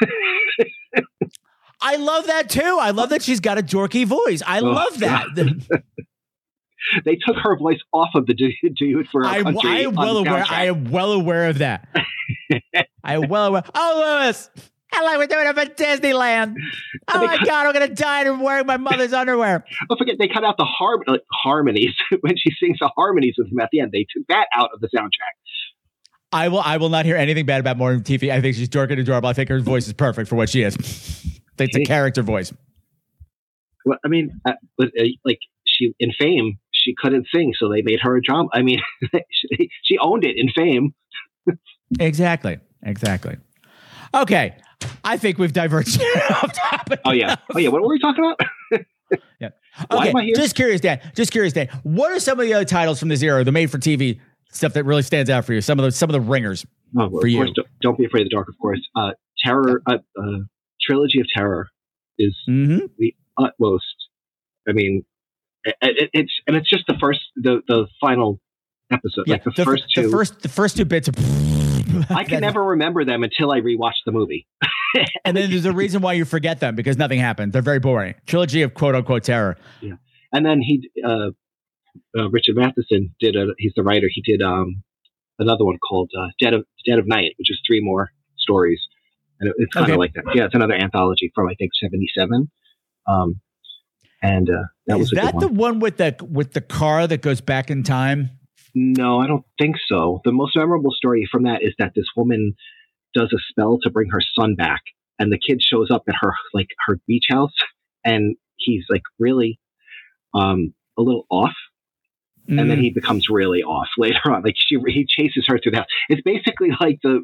I love that too. I love that she's got a dorky voice. I love that.
They took her voice off of the Do It For Our Country.
I am well aware of that. I am well aware. Oh, Lewis. I like we're doing it for Disneyland. Oh my God, I'm going to die and wearing my mother's underwear.
Don't forget, they cut out the harmonies. When she sings the harmonies with him at the end, they took that out of the soundtrack.
I will not hear anything bad about Maureen Teefy. I think she's dorky and adorable. I think her voice is perfect for what she is. It's a character voice.
Well, I mean, like she in Fame, she couldn't sing, so they made her a drama. I mean, she owned it in Fame.
Exactly. Okay, I think we've diverged off topic.
Oh yeah. What were we talking about?
Yeah.
Why
Okay.
am I here?
Just curious, Dan. What are some of the other titles from this era, the made-for-TV stuff that really stands out for you? Some of the ringers for you.
Course, don't Be Afraid of the Dark. Of course, Terror. Trilogy of Terror is the utmost. I mean, it's just the final episode.
Yeah,
like the first two.
The first two bits.
I can never remember them until I rewatch the movie.
And then there's a reason why you forget them because nothing happened. They're very boring. Trilogy of quote unquote terror.
Yeah, and then Richard Matheson did. He's the writer. He did another one called Dead of Night, which is 3 more stories. And it's kind of like that. Yeah, it's another anthology from I think 1977. And that was a good one. Is that
the one with the car that goes back in time?
No, I don't think so. The most memorable story from that is that this woman does a spell to bring her son back, and the kid shows up at her beach house, and he's like really a little off. And then he becomes really off later on. Like he chases her through the house. It's basically like the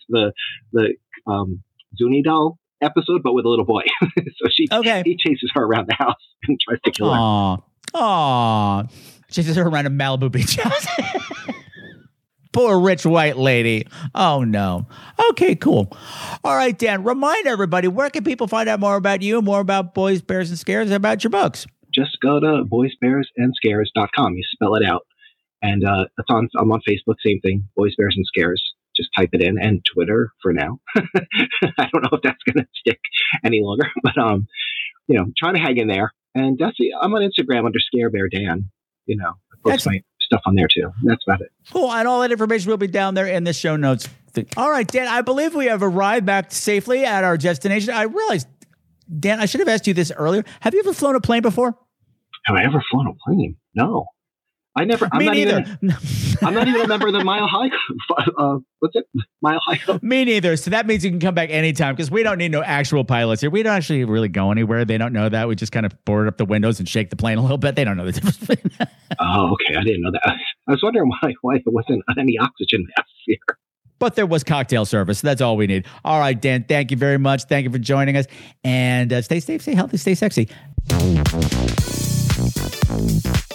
Zuni doll episode, but with a little boy. So he chases her around the house and tries to kill her.
Aww. Chases her around a Malibu beach house. Poor rich white lady. Oh no. Okay, cool. All right, Dan, remind everybody, where can people find out more about you, more about Boys, Bears, and Scares, and about your books?
Just go to boysbearsandscares.com. You spell it out. And I'm on Facebook, same thing, Boys, Bears, and Scares. Just type it in, and Twitter for now. I don't know if that's going to stick any longer, but try to hang in there. And I'm on Instagram under Scare Bear Dan. I post my stuff on there too. That's about it.
Cool. And all that information will be down there in the show notes. All right, Dan, I believe we have arrived back safely at our destination. I realized, Dan, I should have asked you this earlier. Have you ever flown a plane before?
Have I ever flown a plane? No. I never. I'm not even a member of the Mile High. What's it? Mile High Club?
Me neither. So that means you can come back anytime because we don't need no actual pilots here. We don't actually really go anywhere. They don't know that. We just kind of board up the windows and shake the plane a little bit. They don't know the difference.
Oh, okay. I didn't know that. I was wondering why there wasn't any oxygen mask here.
But there was cocktail service. So that's all we need. All right, Dan, thank you very much. Thank you for joining us. And stay safe, stay healthy, stay sexy.